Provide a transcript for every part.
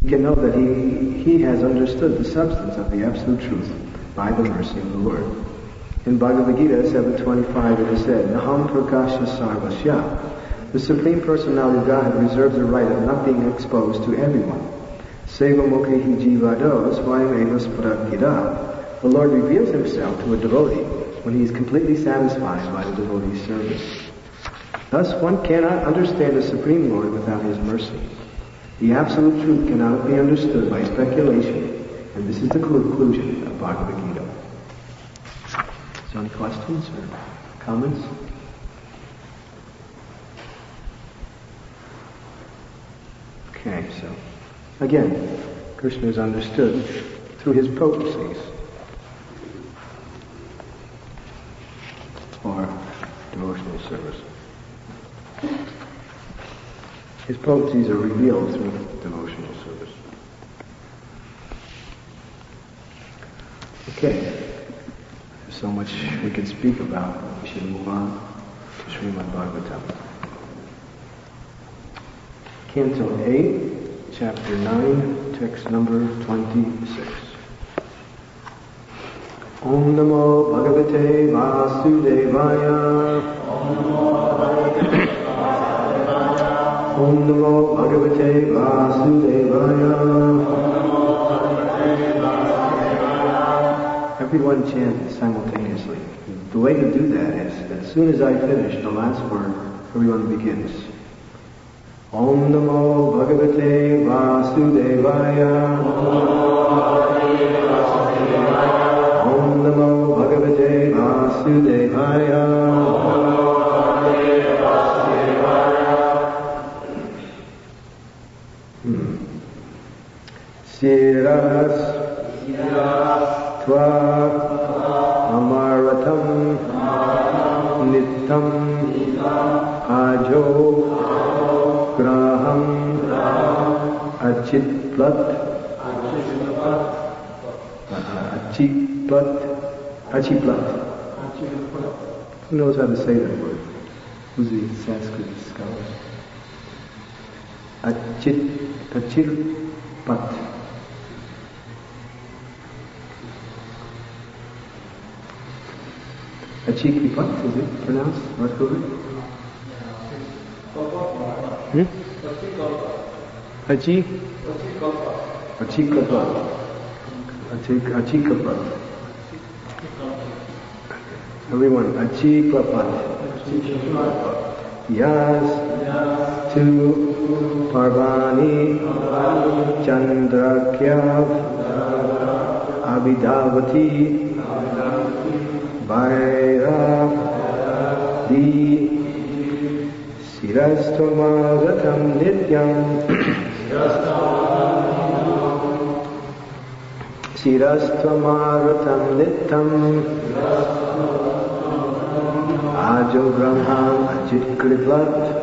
can know that he has understood the substance of the absolute truth by the mercy of the Lord. In Bhagavad Gita 7.25 it is said, Naham Prakasha Sarvasya. The Supreme Personality of Godhead reserves the right of not being exposed to everyone. Seva Mukhi Jivado Swayam Eva Sparakida. The Lord reveals himself to a devotee when he is completely satisfied by the devotee's service. Thus one cannot understand the Supreme Lord without his mercy. The absolute truth cannot be understood by speculation, and this is the conclusion of Bhagavad Gita. So any questions or comments? Okay, so again, Krishna is understood through his potencies, or devotional service. His potencies are revealed through devotional service. Okay, there's so much we could speak about. We should move on to Srimad Bhagavatam. Canto 8, Chapter 9, text number 26. Om Namo Bhagavate Vasudevaya. Om Namo Bhagavate Vasudevaya. Everyone chant simultaneously. The way to do that is, as soon as I finish the last word, everyone begins. Om Namo Bhagavate Vasudevaya. Om Namo Bhagavate Vasudevaya. Siras Tva Amaratam Nittam Ajo Graham Achitplat Who knows how to say that word? Who's the Sanskrit scholar? Achitpat. Achikipat, is it pronounced? What was it? Achikapat. Everyone, Achikapat. Yas tu Parvani Chandrakyav Abhidavati Vaira Di Sirastvamagatam Nityam Sirastvamagatam Nityam Ajo Brahma Ajit Kriplat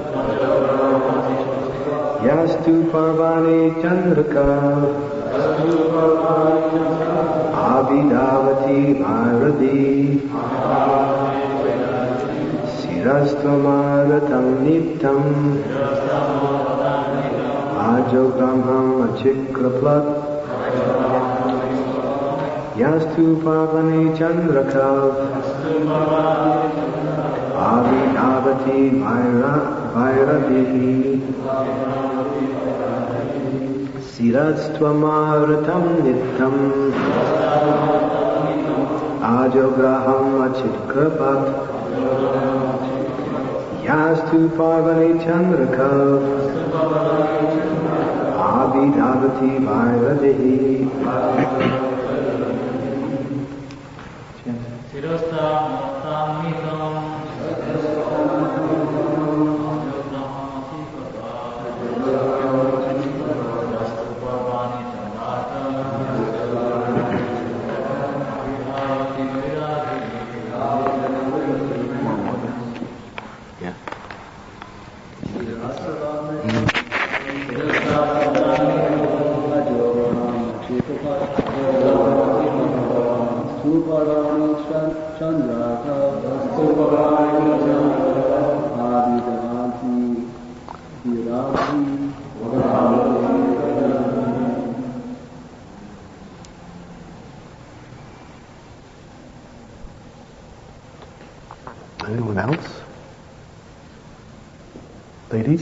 Yastu Parvani Chandraka Abhidavati Bharati Sirastvamaratam Nittam Ajo Brahma Achikraplat Yastu Parvani Chandraka Abhidavati Bharati Sirastvamaratam Nittam Ajograham Achitkrapat Yastu Parvani Chandraka Abhidavati Bharati Sirastvamaratam Nittam else? Ladies?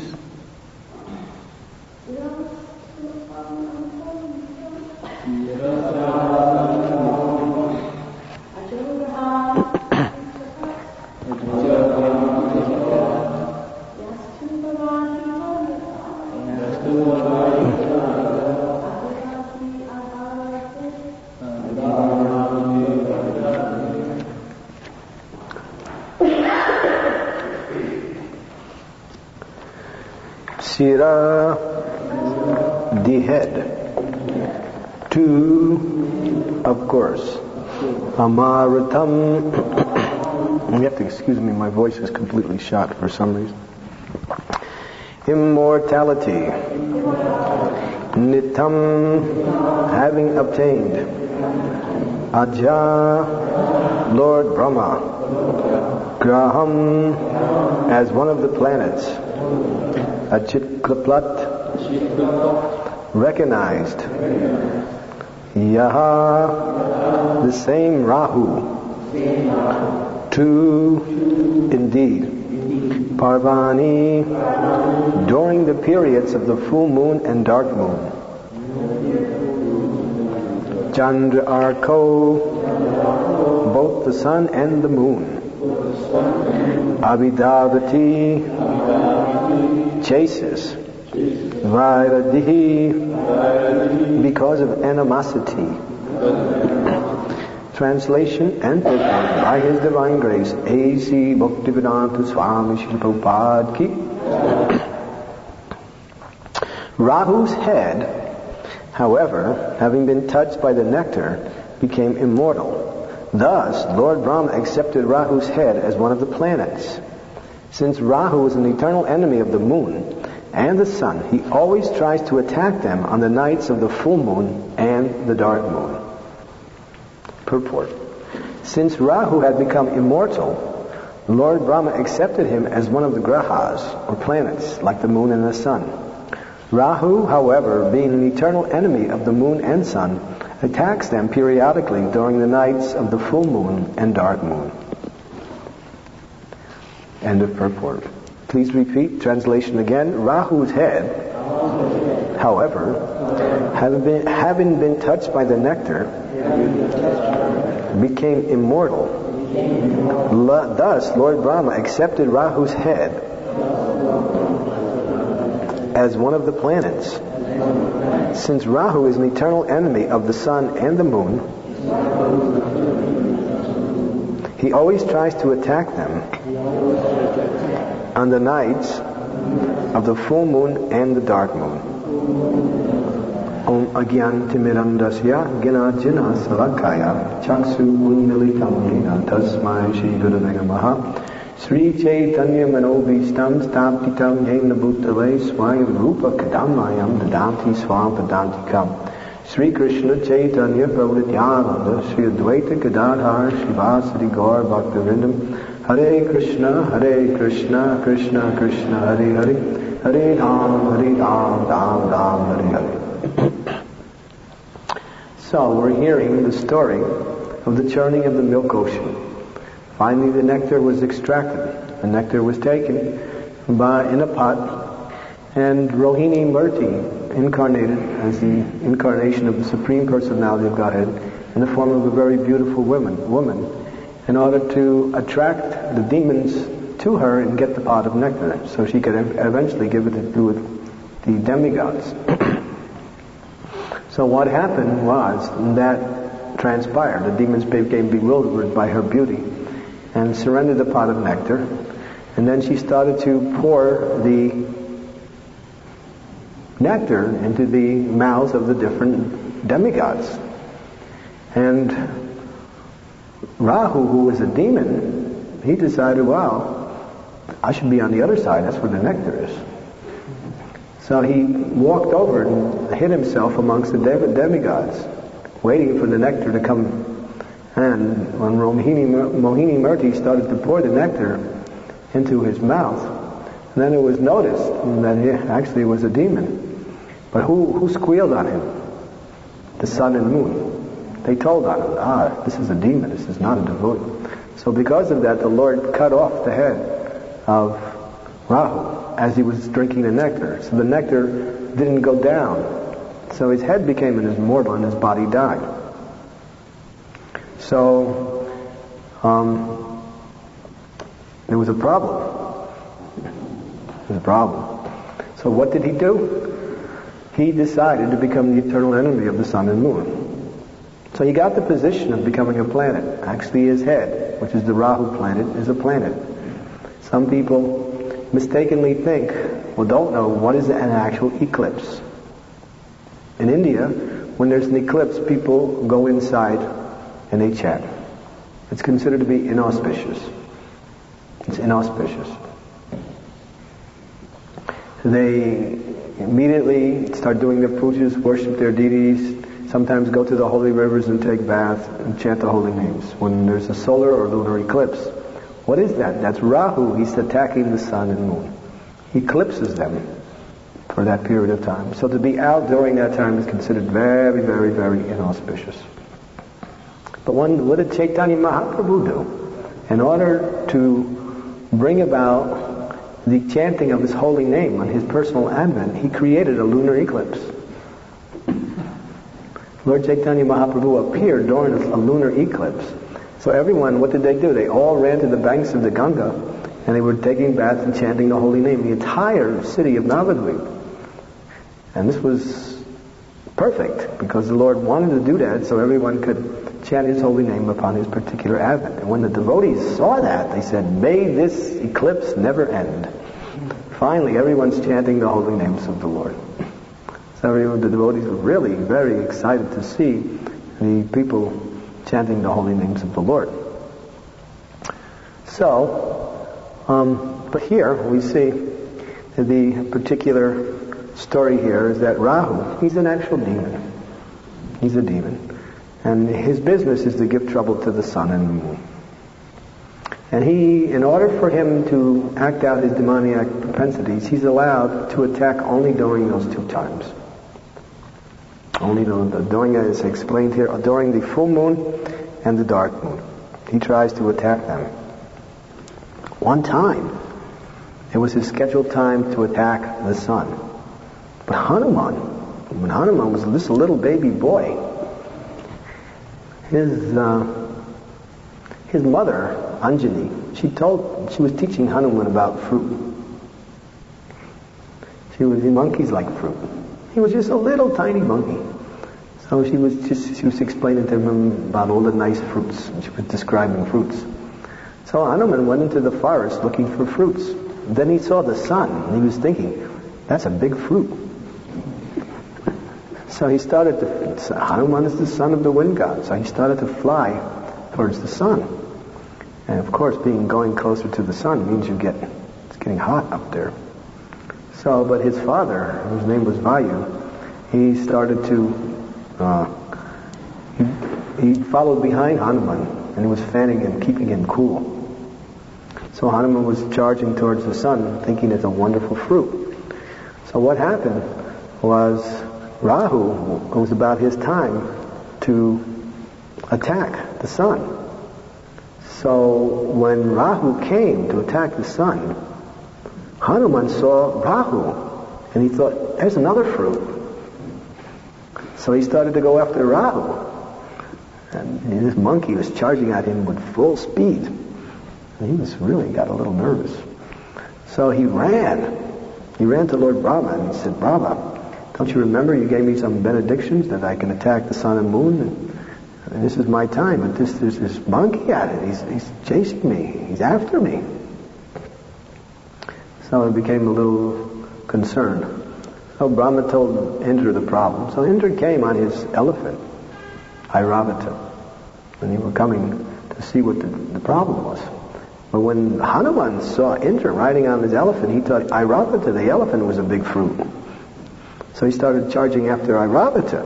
Sira, the head. Two, of course. Amaratam. You have to excuse me, my voice is completely shot for some reason. Immortality. Nitam, having obtained. Aja, Lord Brahma. Graham, as one of the planets. Achitkaplat, recognized. Yaha, the same Rahu. Two, indeed. Parvani, during the periods of the full moon and dark moon. Chandra Arko, both the sun and the moon. Abhidavati, chases. Vairadihi, because of animosity. Translation and purport by His Divine Grace, A.C. Bhaktivedanta Swami Srila Prabhupada Ki. Rahu's head, however, having been touched by the nectar, became immortal. Thus, Lord Brahma accepted Rahu's head as one of the planets. Since Rahu is an eternal enemy of the moon and the sun, he always tries to attack them on the nights of the full moon and the dark moon. Purport. Since Rahu had become immortal, Lord Brahma accepted him as one of the grahas, or planets, like the moon and the sun. Rahu, however, being an eternal enemy of the moon and sun, attacks them periodically during the nights of the full moon and dark moon. End of purport. Please repeat. Translation again. Rahu's head, however, having been touched by the nectar, became immortal. Thus, Lord Brahma accepted Rahu's head as one of the planets. Since Rahu is an eternal enemy of the sun and the moon, he always tries to attack them on the nights of the full moon and the dark moon. Om Agyantimirandasya Ginajina Salakaya Chaksu Undalitam Yena Tasmai Shri Gurave Namaha Sri Chaitanya Manobhistam Staptitam Yena Bhutale Swayam Rupa Kadamayam Dadati Swampadantikam Sri Krishna Chaitanya Prabhu Nityananda Sri Advaita Gadadhar Shivasadi Gaur Bhaktivinoda Hare Krishna Krishna Krishna Hare Hare Hare Ram Ram Hare Hare. So we're hearing the story of the churning of the milk ocean. Finally the nectar was extracted. The nectar was taken in a pot, and Rohini Murti incarnated as the incarnation of the Supreme Personality of Godhead in the form of a very beautiful woman, in order to attract the demons to her and get the pot of nectar, so she could eventually give it to the demigods. So what happened was that transpired. The demons became bewildered by her beauty and surrendered the pot of nectar, and then she started to pour the nectar into the mouths of the different demigods. And Rahu, who was a demon, he decided, well, I should be on the other side, that's where the nectar is. So he walked over and hid himself amongst the demigods, waiting for the nectar to come. And when Mohini Murti started to pour the nectar into his mouth, then it was noticed that he actually was a demon. But who squealed on him? The sun and moon. They told on him, this is a demon, this is not a devotee. So because of that, the Lord cut off the head of Rahu as he was drinking the nectar. So the nectar didn't go down. So his head became immortal and his body died. So there was a problem. There was a problem. So what did he do? He decided to become the eternal enemy of the sun and moon. So he got the position of becoming a planet. Actually his head, which is the Rahu planet, is a planet. Some people mistakenly think, don't know what is an actual eclipse. In India, when there's an eclipse, people go inside and they chant. It's considered to be inauspicious. It's inauspicious. They immediately start doing their pujas, worship their deities, sometimes go to the holy rivers and take baths and chant the holy names when there's a solar or lunar eclipse. What is that? That's Rahu. He's attacking the sun and moon. He eclipses them for that period of time. So to be out during that time is considered very, very, very inauspicious. But what did Chaitanya Mahaprabhu do? In order to bring about the chanting of his holy name on his personal advent, he created a lunar eclipse. Lord Chaitanya Mahaprabhu appeared during a lunar eclipse. So everyone, what did they do? They all ran to the banks of the Ganga and they were taking baths and chanting the holy name, the entire city of Navadvip. And this was perfect because the Lord wanted to do that so everyone could chant his holy name upon his particular advent. And when the devotees saw that, they said, may this eclipse never end. Finally, everyone's chanting the holy names of the Lord. So the devotees were really very excited to see the people chanting the holy names of the Lord. So, but here we see the particular story here is that Rahu, he's an actual demon. He's a demon. And his business is to give trouble to the sun and the moon. And in order for him to act out his demoniac propensities, he's allowed to attack only during those two times. Only during, as explained here, during the full moon and the dark moon. He tries to attack them. One time, it was his scheduled time to attack the sun. But when Hanuman was this little baby boy, his mother, Anjani, she was teaching Hanuman about fruit. Monkeys like fruit. He was just a little tiny monkey. So she was explaining to him about all the nice fruits. She was describing fruits. So Hanuman went into the forest looking for fruits. Then he saw the sun, and he was thinking, that's a big fruit. So he started Hanuman is the son of the wind god, so he started to fly towards the sun. And of course, going closer to the sun means it's getting hot up there. So, but his father, whose name was Vayu, he started to, he followed behind Hanuman, and he was fanning him, keeping him cool. So Hanuman was charging towards the sun, thinking it's a wonderful fruit. So what happened was Rahu, it was about his time to attack the sun. So when Rahu came to attack the sun, Hanuman saw Rahu, and he thought, there's another fruit. So he started to go after Rahu. And this monkey was charging at him with full speed. And he really got a little nervous. So he ran. He ran to Lord Brahma and he said, Brahma, don't you remember you gave me some benedictions that I can attack the sun and moon? And this is my time. But there's this monkey at it. He's chasing me. He's after me. So he became a little concerned. So Brahma told Indra the problem. So Indra came on his elephant, Airavata, and they were coming to see what the problem was. But when Hanuman saw Indra riding on his elephant, he thought Airavata, the elephant, was a big fruit. So he started charging after Airavata.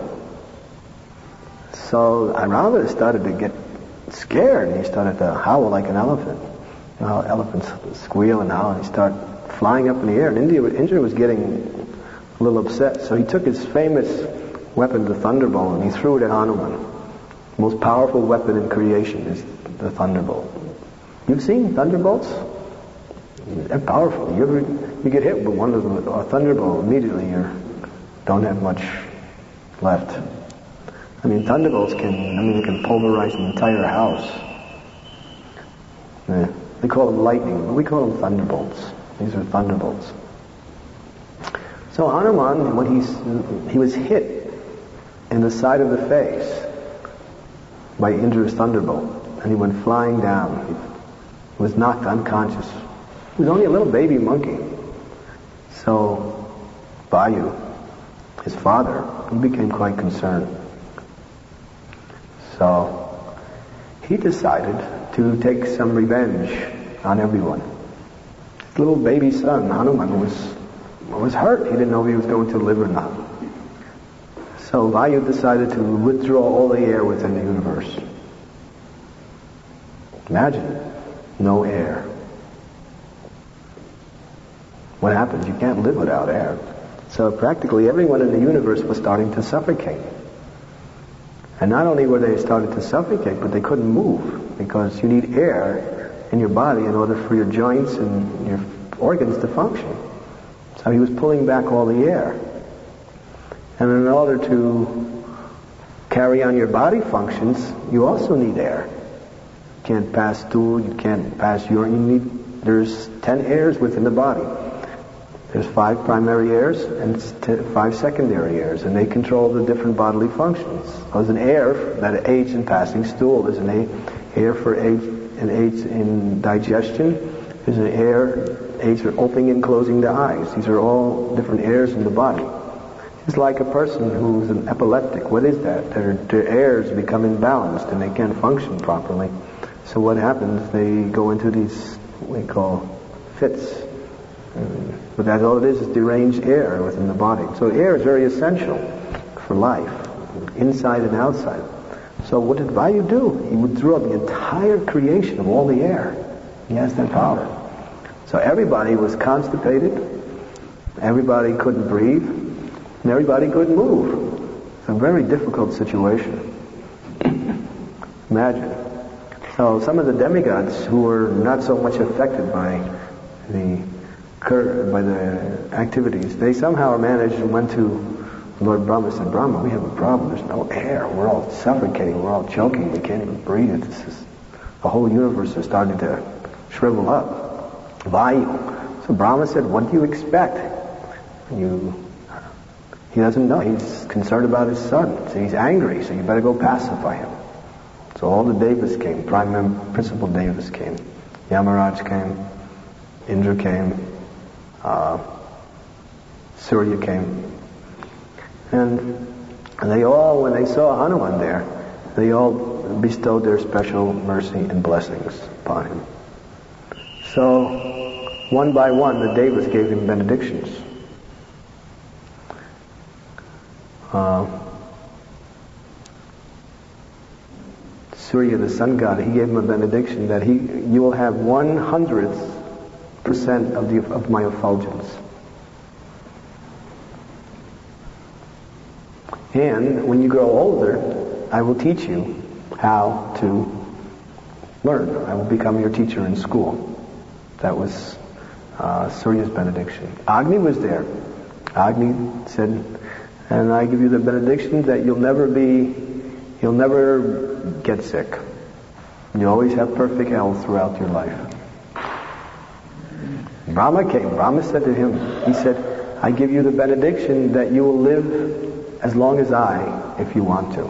So Airavata started to get scared, and he started to howl like an elephant. You know how elephants squeal and howl, and he started flying up in the air. And Indra was getting a little upset. So he took his famous weapon, the thunderbolt, and he threw it at Hanuman. The most powerful weapon in creation is the thunderbolt. You've seen thunderbolts? They're powerful. You get hit with one of them, a thunderbolt, immediately you don't have much left. I mean, thunderbolts can pulverize an entire house. Yeah. They call them lightning, but we call them thunderbolts. These are thunderbolts. So Hanuman, when he was hit in the side of the face by Indra's thunderbolt, and he went flying down. He was knocked unconscious. He was only a little baby monkey. So Vayu, his father, he became quite concerned. So he decided to take some revenge on everyone. His little baby son, Hanuman, was hurt. He didn't know if he was going to live or not. So Vayu decided to withdraw all the air within the universe. Imagine, no air. What happens? You can't live without air. So practically everyone in the universe was starting to suffocate. And not only were they starting to suffocate, but they couldn't move, because you need air in your body in order for your joints and your organs to function. So he was pulling back all the air. And in order to carry on your body functions, you also need air. You can't pass stool, you can't pass urine. There's 10 airs within the body. There's 5 primary airs and 5 secondary airs, and they control the different bodily functions. There's an air that aids in passing stool. There's an air for aids in digestion. There's an air aids for opening and closing the eyes. These are all different airs in the body. It's like a person who's an epileptic. What is that? Their airs become imbalanced and they can't function properly. So what happens? They go into these, what we call fits. But that's all it is deranged air within the body. So air is very essential for life, inside and outside. So what did Vayu do? He withdrew the entire creation of all the air. He has that power. So everybody was constipated, everybody couldn't breathe, and everybody couldn't move. It's a very difficult situation. Imagine. So some of the demigods who were not so much affected by the activities, they somehow managed and went to Lord Brahma and said, Brahma, we have a problem. There's no air. We're all suffocating. We're all choking. We can't even breathe. The whole universe is starting to shrivel up. Vayu. So Brahma said, what do you expect? He doesn't know. He's concerned about his son. So he's angry. So you better go pacify him. So all the devas came. Principal devas came. Yamaraj came. Indra came. Surya came. And they all, when they saw Hanuman there, they all bestowed their special mercy and blessings upon him. So, one by one, the devas gave him benedictions. Surya, the sun god, he gave him a benediction that you will have 100% of my effulgence. And when you grow older, I will teach you how to learn. I will become your teacher in school. That was Surya's benediction. Agni was there. Agni said, and I give you the benediction that you'll never get sick. You always have perfect health throughout your life. Brahma came. Brahma said to him, he said, I give you the benediction that you will live as long as I, if you want to.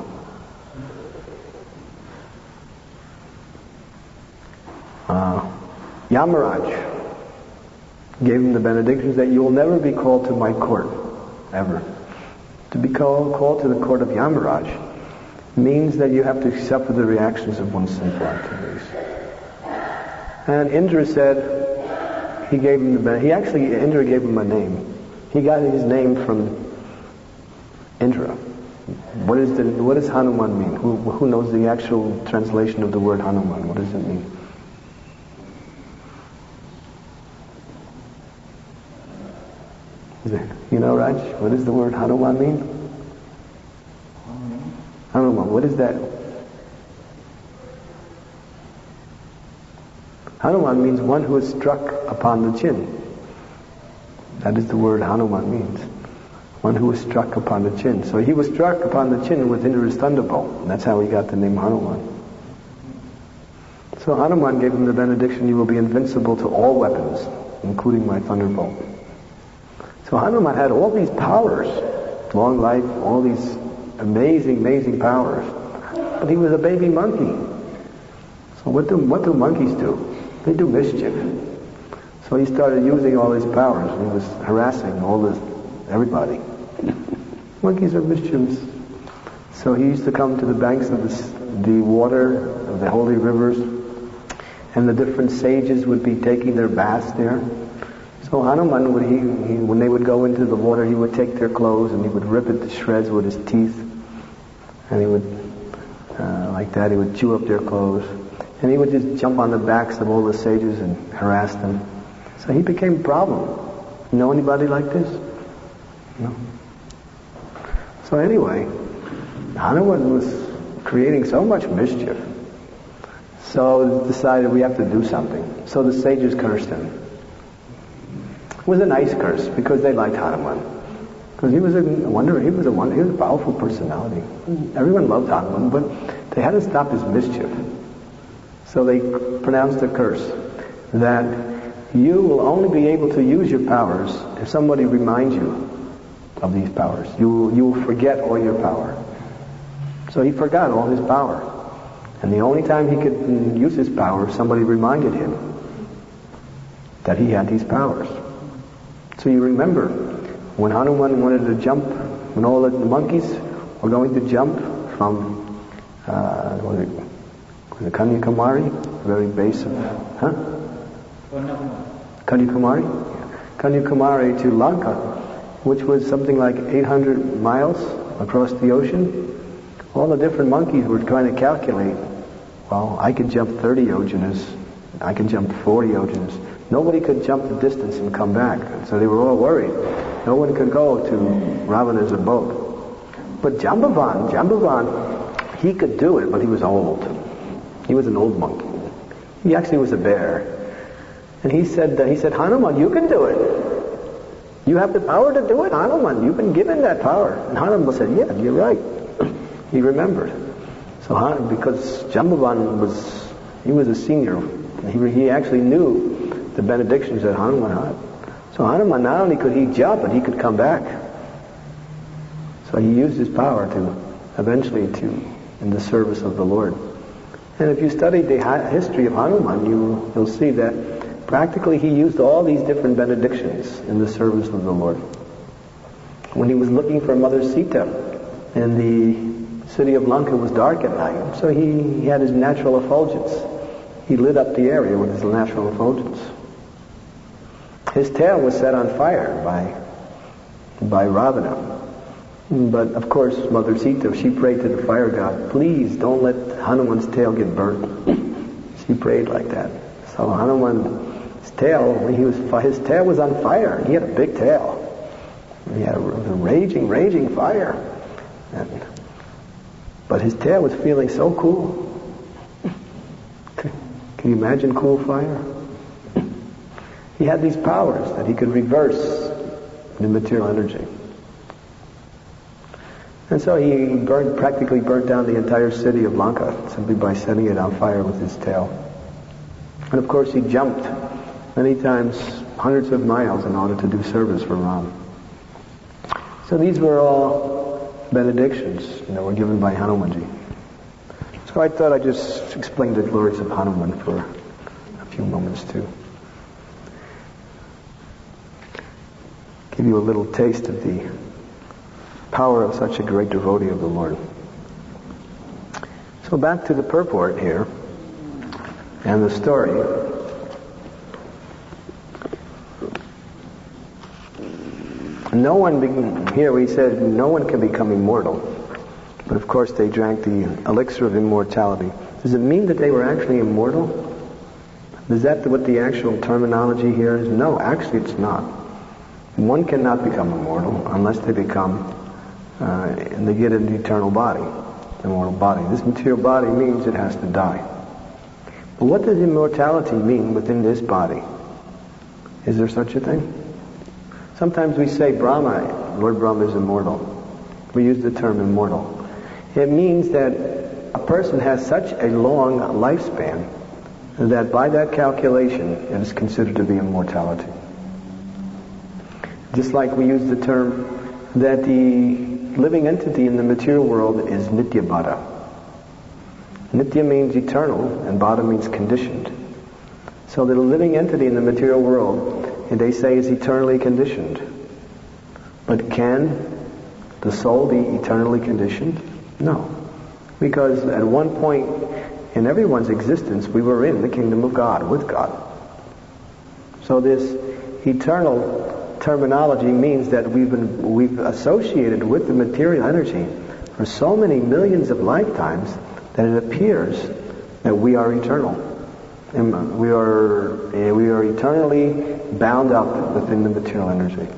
Yamaraj gave him the benedictions that you will never be called to my court, ever. To be called to the court of Yamaraj means that you have to accept the reactions of one's sinful activities. And Indra said, he gave him Indra gave him a name. He got his name from Indra. What does Hanuman mean? Who knows the actual translation of the word Hanuman? What does it mean? You know, Raj, what does the word Hanuman mean? Hanuman, what is that? Hanuman means one who is struck upon the chin. That is the word Hanuman means. One who was struck upon the chin. So he was struck upon the chin with Indra's thunderbolt. And that's how he got the name Hanuman. So Hanuman gave him the benediction, you will be invincible to all weapons, including my thunderbolt. So Hanuman had all these powers, long life, all these amazing, amazing powers. But he was a baby monkey. So what do monkeys do? They do mischief. So he started using all his powers, and he was harassing everybody. Monkeys are mischievous. So he used to come to the banks of the water, of the holy rivers, and the different sages would be taking their baths there. So Hanuman, when they would go into the water, he would take their clothes and he would rip it to shreds with his teeth. And he would, like that, he would chew up their clothes. And he would just jump on the backs of all the sages and harass them. So he became a problem. Know anybody like this? No. So anyway, Hanuman was creating so much mischief. So decided we have to do something. So the sages cursed him. It was a nice curse because they liked Hanuman. Because he was a powerful personality. Everyone loved Hanuman, but they had to stop his mischief. So they pronounced a curse that you will only be able to use your powers if somebody reminds you of these powers. You will forget all your power. So he forgot all his power. And the only time he could use his power, somebody reminded him that he had these powers. So you remember, when Hanuman wanted to jump, when all the monkeys were going to jump from the Kanyakumari, the very base of, Kanyakumari to Lanka, which was something like 800 miles across the ocean. All the different monkeys were trying to calculate, well, I could jump 30 yojanas, I can jump 40 yojanas. Nobody could jump the distance and come back. So they were all worried. No one could go to Ravana's abode. But Jambavan, he could do it, but he was old. He was an old monkey. He actually was a bear. And he said, Hanuman, you can do it. You have the power to do it, Hanuman. You've been given that power. And Hanuman said, yeah, you're right. He remembered. So because Jambavan was a senior. He actually knew the benedictions that Hanuman had. So Hanuman, not only could he jump, but he could come back. So he used his power in the service of the Lord. And if you study the history of Hanuman, you'll see that practically he used all these different benedictions in the service of the Lord. When he was looking for Mother Sita, and the city of Lanka was dark at night, so he had his natural effulgence. He lit up the area with his natural effulgence. His tail was set on fire by Ravana. But of course, Mother Sita, she prayed to the fire god, please don't let Hanuman's tail get burnt. She prayed like that. So Hanuman's tail, his tail was on fire. He had a big tail. He had a raging, raging fire. But his tail was feeling so cool. Can you imagine cool fire? He had these powers that he could reverse the material energy. And so he practically burnt down the entire city of Lanka simply by setting it on fire with his tail. And of course he jumped many times, hundreds of miles, in order to do service for Ram. So these were all benedictions that were given by Hanumanji. So I thought I'd just explain the glories of Hanuman for a few moments too. Give you a little taste of the power of such a great devotee of the Lord. So back to the purport here and the story. Here we said no one can become immortal. But of course they drank the elixir of immortality. Does it mean that they were actually immortal? Is that what the actual terminology here is? No, actually it's not. One cannot become immortal unless they become, and they get an eternal body, immortal body. This material body means it has to die. But what does immortality mean within this body? Is there such a thing? Sometimes we say Brahma, Lord Brahma is immortal. We use the term immortal. It means that a person has such a long lifespan that by that calculation it is considered to be immortality. Just like we use the term that the living entity in the material world is Nitya Bada. Nitya means eternal and Bada means conditioned. So the living entity in the material world, they say, is eternally conditioned. But can the soul be eternally conditioned? No. Because at one point in everyone's existence, we were in the kingdom of God, with God. So this eternal terminology means that we've associated with the material energy for so many millions of lifetimes that it appears that we are eternal. And we are eternally bound up within the material energy.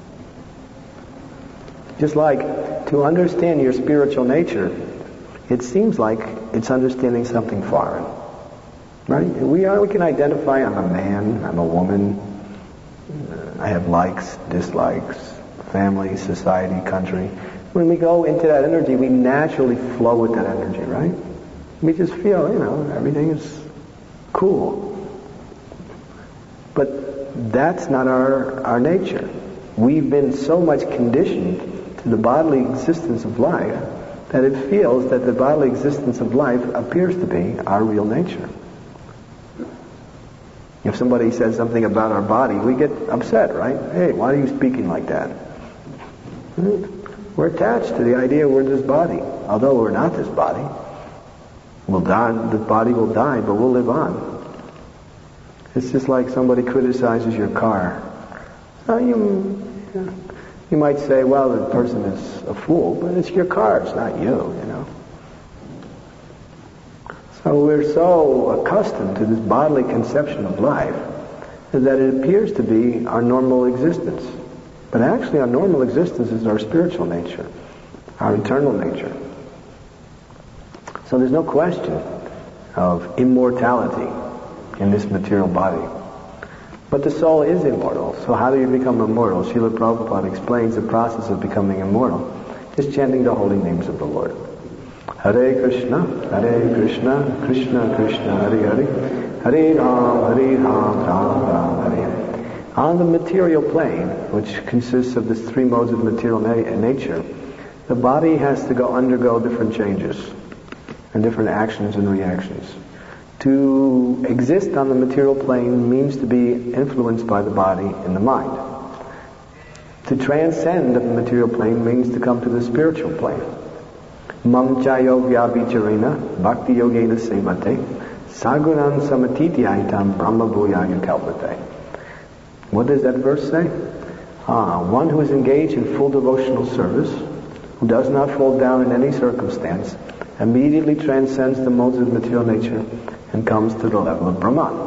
Just like to understand your spiritual nature, it seems like it's understanding something foreign. Right? We can identify, I'm a man, I'm a woman, I have likes, dislikes, family, society, country. When we go into that energy, we naturally flow with that energy, right? We just feel, everything is cool. But that's not our nature. We've been so much conditioned to the bodily existence of life that it feels that the bodily existence of life appears to be our real nature. If somebody says something about our body, we get upset, right? Hey, why are you speaking like that? We're attached to the idea we're this body. Although we're not this body. We'll die, the body will die, but we'll live on. It's just like somebody criticizes your car. You might say, well, the person is a fool, but it's your car, it's not you. So we're so accustomed to this bodily conception of life that it appears to be our normal existence. But actually our normal existence is our spiritual nature, our eternal nature. So there's no question of immortality in this material body. But the soul is immortal. So how do you become immortal? Srila Prabhupada explains the process of becoming immortal. Just chanting the holy names of the Lord. Hare Krishna, Krishna Krishna, Hare Hare, Hare Ram, Ram Ram, Hare Hare. On the material plane, which consists of the three modes of material nature, the body has to undergo different changes and different actions and reactions. To exist on the material plane means to be influenced by the body and the mind. To transcend the material plane means to come to the spiritual plane. Mam chayo vyabhicharena bhakti yogena sevate sagunan samatityahitam brahma bhuyaya kalpate. What does that verse say? One who is engaged in full devotional service, who does not fall down in any circumstance, immediately transcends the modes of material nature and comes to the level of Brahman.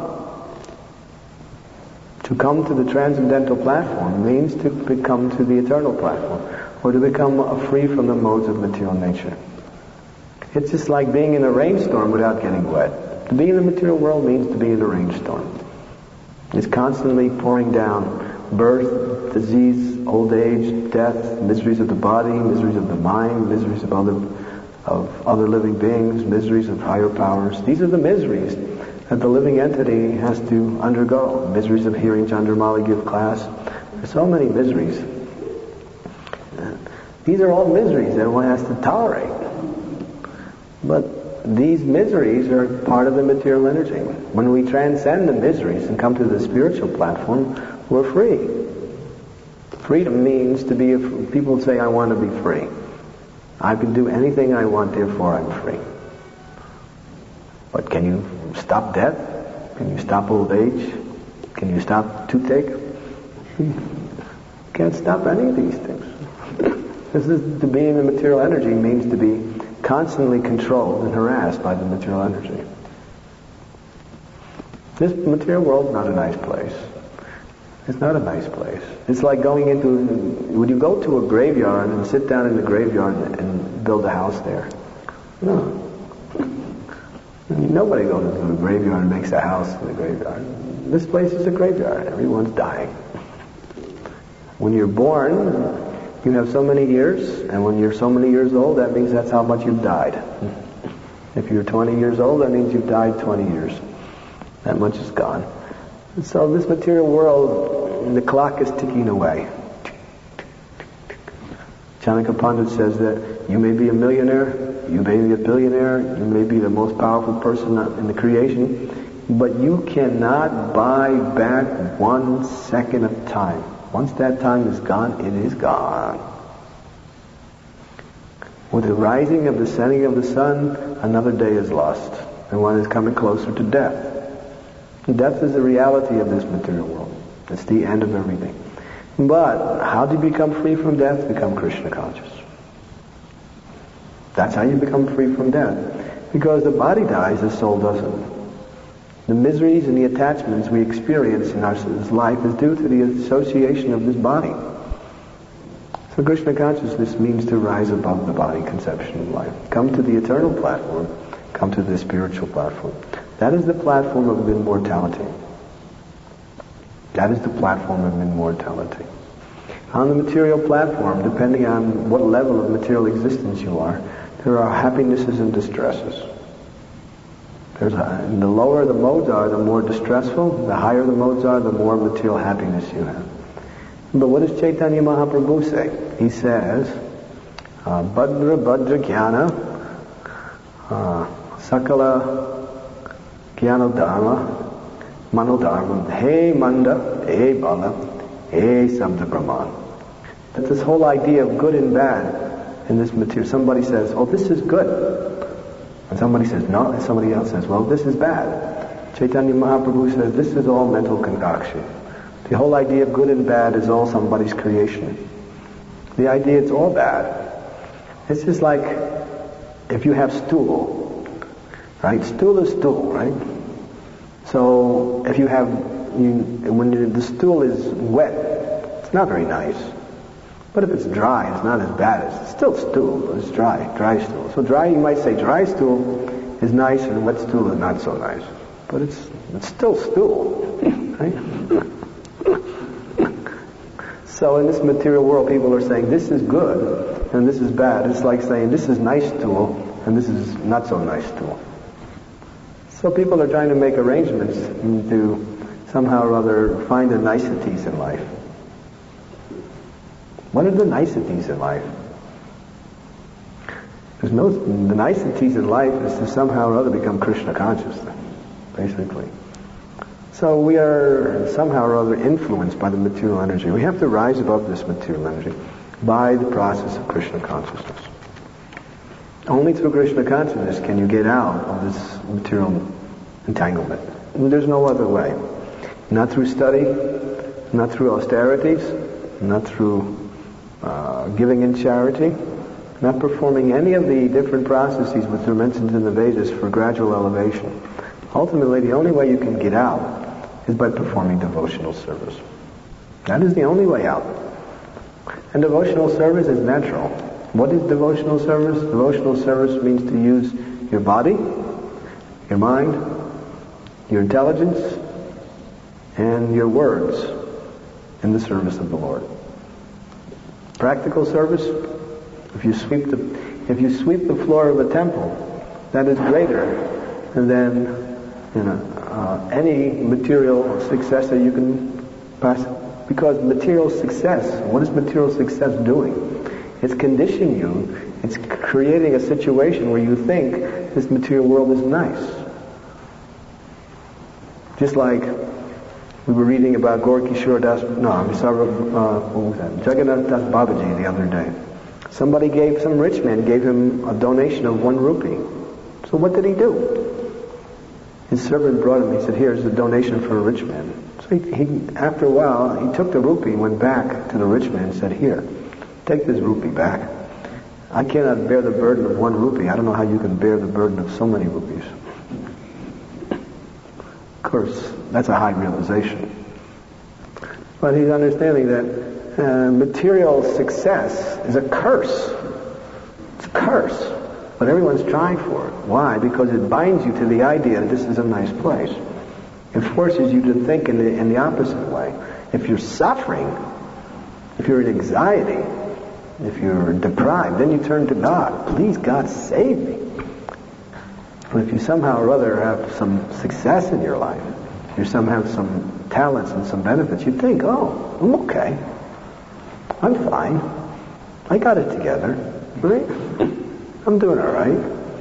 To come to the transcendental platform means to become to the eternal platform, or to become free from the modes of material nature. It's just like being in a rainstorm without getting wet. To be in the material world means to be in a rainstorm. It's constantly pouring down birth, disease, old age, death, miseries of the body, miseries of the mind, miseries of other living beings, miseries of higher powers. These are the miseries that the living entity has to undergo. Miseries of hearing Chandramauli give class. There's so many miseries. These are all miseries that one has to tolerate. But these miseries are part of the material energy. When we transcend the miseries and come to the spiritual platform, we're free. Freedom means to be, people say, I want to be free. I can do anything I want, therefore I'm free. But can you stop death? Can you stop old age? Can you stop toothache? Can't stop any of these things. This is to be in the material energy means to be constantly controlled and harassed by the material energy. This material world is not a nice place. It's not a nice place. It's like going would you go to a graveyard and sit down in the graveyard and build a house there? No. Nobody goes to the graveyard and makes a house in the graveyard. This place is a graveyard. Everyone's dying. When you're born, you have so many years, and when you're so many years old, that means that's how much you've died. If you're 20 years old, that means you've died 20 years. That much is gone. And so this material world, the clock is ticking away. Chanakya Pandit says that you may be a millionaire, you may be a billionaire, you may be the most powerful person in the creation, but you cannot buy back 1 second of time. Once that time is gone, it is gone. With the rising of the setting of the sun, another day is lost, and one is coming closer to death. Death is the reality of this material world. It's the end of everything. But how do you become free from death? Become Krishna conscious. That's how you become free from death. Because the body dies, the soul doesn't. The miseries and the attachments we experience in our life is due to the association of this body. So Krishna consciousness means to rise above the body conception of life. Come to the eternal platform. Come to the spiritual platform. That is the platform of immortality. That is the platform of immortality. On the material platform, depending on what level of material existence you are, there are happinesses and distresses. The lower the modes are, the more distressful. The higher the modes are, the more material happiness you have. But what does Chaitanya Mahaprabhu say? He says, Badra Badra Jnana, Sakala Jnana Dharma, Manodharma, Hey Manda, Hey Bala, Hey Sabda Brahman. That's this whole idea of good and bad in this material. Somebody says, oh, this is good. And somebody says, no. And somebody else says, well, this is bad. Chaitanya Mahaprabhu says, this is all mental concoction. The whole idea of good and bad is all somebody's creation. The idea it's all bad. It's just like if you have stool, right? Stool is stool, right? So if you have, the stool is wet, it's not very nice. But if it's dry, it's not as bad. It's still stool, but it's dry stool. So dry, you might say dry stool is nice and wet stool is not so nice. But it's still stool, right? So in this material world, people are saying this is good and this is bad. It's like saying this is nice stool and this is not so nice stool. So people are trying to make arrangements to somehow or other find the niceties in life. What are the niceties in life? The niceties in life is to somehow or other become Krishna conscious, basically. So we are somehow or other influenced by the material energy. We have to rise above this material energy by the process of Krishna consciousness. Only through Krishna consciousness can you get out of this material entanglement. There's no other way. Not through study, not through austerities, not through giving in charity, not performing any of the different processes which are mentioned in the Vedas for gradual elevation. Ultimately, the only way you can get out is by performing devotional service. That is the only way out. And devotional service is natural. What is devotional service? Devotional service means to use your body, your mind, your intelligence, and your words in the service of the Lord. Practical service, if you sweep the floor of a temple, that is greater than any material success that you can pass. Because material success, what is material success doing? It's conditioning you. It's creating a situation where you think this material world is nice. Just like we were reading about Jagannath Das Babaji the other day. Some rich man gave him a donation of 1 rupee. So what did he do? His servant brought him, he said, here's a donation for a rich man. So he after a while, he took the rupee and went back to the rich man and said, here, take this rupee back. I cannot bear the burden of 1 rupee. I don't know how you can bear the burden of so many rupees. Of course, that's a high realization. But he's understanding that material success is a curse. It's a curse. But everyone's trying for it. Why? Because it binds you to the idea that this is a nice place. It forces you to think in the opposite way. If you're suffering, if you're in anxiety, if you're deprived, then you turn to God. Please, God, save me. But if you somehow or other have some success in your life, you somehow have some talents and some benefits, you think, oh, I'm okay. I'm fine. I got it together. Right? I'm doing all right.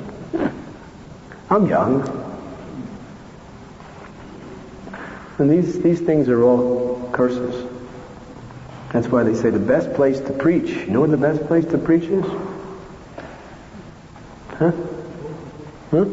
I'm young. And these things are all curses. That's why they say the best place to preach. You know what the best place to preach is? Huh? Huh?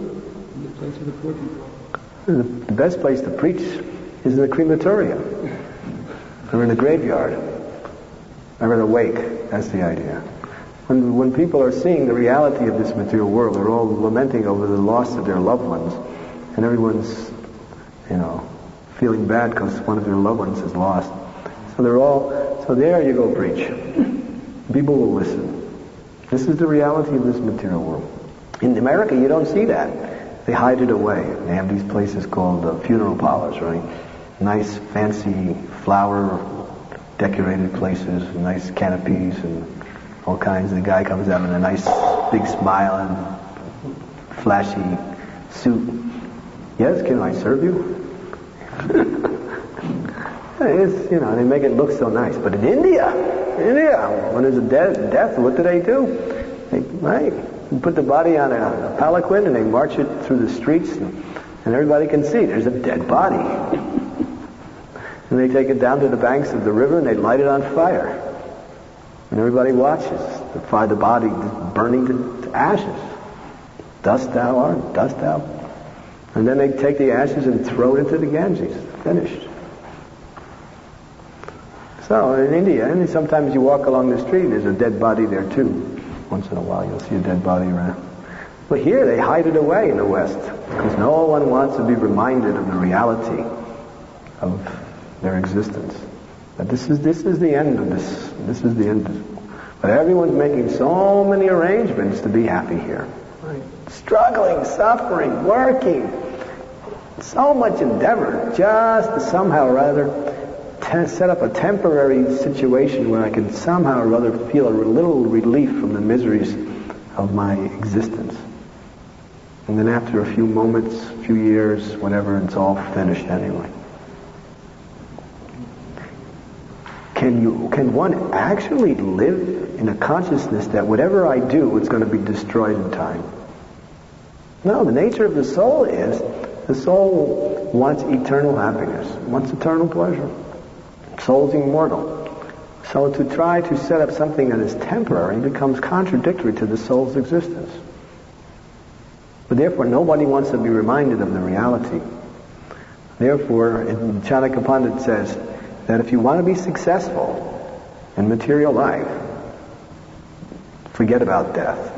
The best place to preach is in the crematorium. Or in the graveyard. Or in a wake. That's the idea. When people are seeing the reality of this material world, they're all lamenting over the loss of their loved ones. And everyone's, feeling bad because one of their loved ones is lost. So there you go preach. People will listen. This is the reality of this material world. In America, you don't see that. They hide it away. They have these places called funeral parlors, right? Nice, fancy, flower-decorated places, nice canopies and all kinds. The guy comes out in a nice, big smile and flashy suit. Yes, can I serve you? They make it look so nice. But in India, when there's a death, what do? They put the body on a palanquin and they march it through the streets and everybody can see there's a dead body. And they take it down to the banks of the river and they light it on fire. And everybody watches the body burning to ashes. Dust thou art, dust thou. And then they take the ashes and throw it into the Ganges. Finished. So in India, and sometimes you walk along the street, there's a dead body there too. Once in a while you'll see a dead body around. But here they hide it away in the West because no one wants to be reminded of the reality of their existence. That this is the end of this. This is the end of this. But everyone's making so many arrangements to be happy here. Right? Struggling, suffering, working. So much endeavor just to somehow or other set up a temporary situation where I can somehow or other feel a little relief from the miseries of my existence. And then after a few moments, a few years, whatever, it's all finished anyway. Can one actually live in a consciousness that whatever I do, it's going to be destroyed in time? No, the nature of the soul is the soul wants eternal happiness, wants eternal pleasure. Soul's immortal. So to try to set up something that is temporary becomes contradictory to the soul's existence. But therefore, nobody wants to be reminded of the reality. Therefore, Chanakya Pandit says that if you want to be successful in material life, forget about death.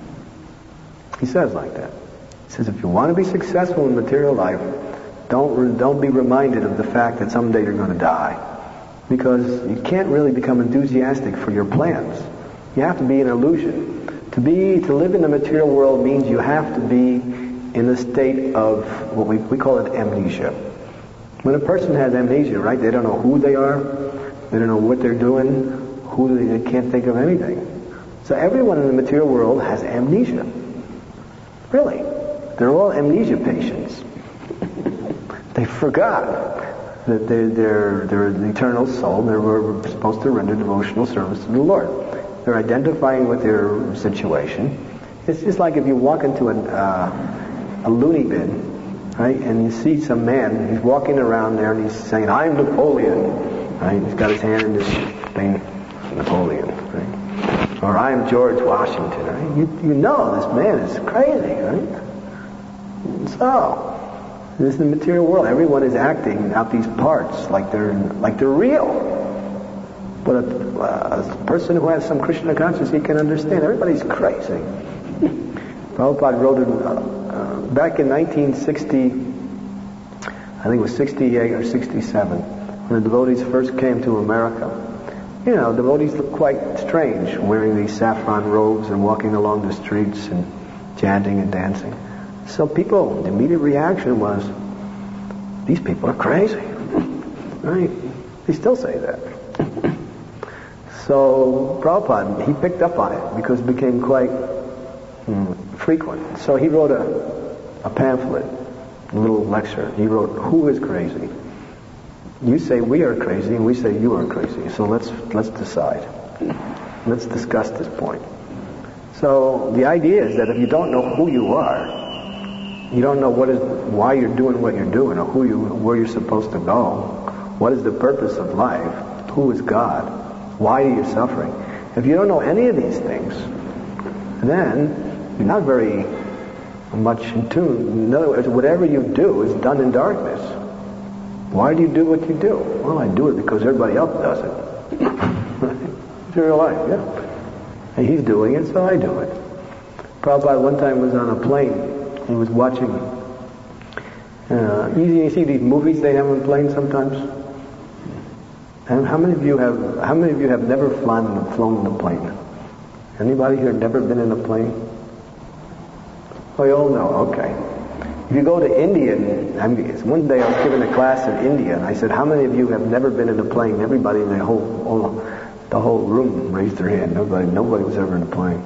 He says like that. He says, if you want to be successful in material life, don't be reminded of the fact that someday you're going to die. Because you can't really become enthusiastic for your plans. You have to be an illusion. To live in the material world means you have to be in a state of what we call it amnesia. When a person has amnesia, right, they don't know who they are, they don't know what they're doing, they can't think of anything. So everyone in the material world has amnesia. Really. They're all amnesia patients. They forgot that they're an eternal soul, they were supposed to render devotional service to the Lord. They're identifying with their situation. It's just like if you walk into a loony bin, right, and you see some man, he's walking around there and he's saying, I'm Napoleon, right? He's got his hand in this thing, Napoleon, right? Or I'm George Washington, right? You know this man is crazy, right? So, this is the material world. Everyone is acting out these parts like they're real. But a person who has some Krishna consciousness, he can understand. Everybody's crazy. Prabhupada wrote back in 1960, I think it was 68 or 67, when the devotees first came to America. You know, devotees look quite strange, wearing these saffron robes and walking along the streets and chanting and dancing. So the immediate reaction was, these people are crazy. Right? They still say that. So Prabhupada, he picked up on it because it became quite frequent. So he wrote a pamphlet, a little lecture. He wrote, "Who is crazy? You say we are crazy, and we say you are crazy. So let's decide. Let's discuss this point." So the idea is that if you don't know who you are, you don't know why you're doing what you're doing, or where you're supposed to go, what is the purpose of life, who is God, why are you suffering? If you don't know any of these things, then you're not very much in tune. In other words, whatever you do is done in darkness. Why do you do what you do? Well, I do it because everybody else does it. It's real life, yeah. And he's doing it, so I do it. Prabhupada one time was on a plane. He was watching. You see these movies they have on planes sometimes. And how many of you have never flown in a plane? Anybody here never been in a plane? Oh, you all know. Okay. If you go to India, one day I was giving a class in India, and I said, "How many of you have never been in a plane?" Everybody in the whole room raised their hand. Nobody was ever in a plane.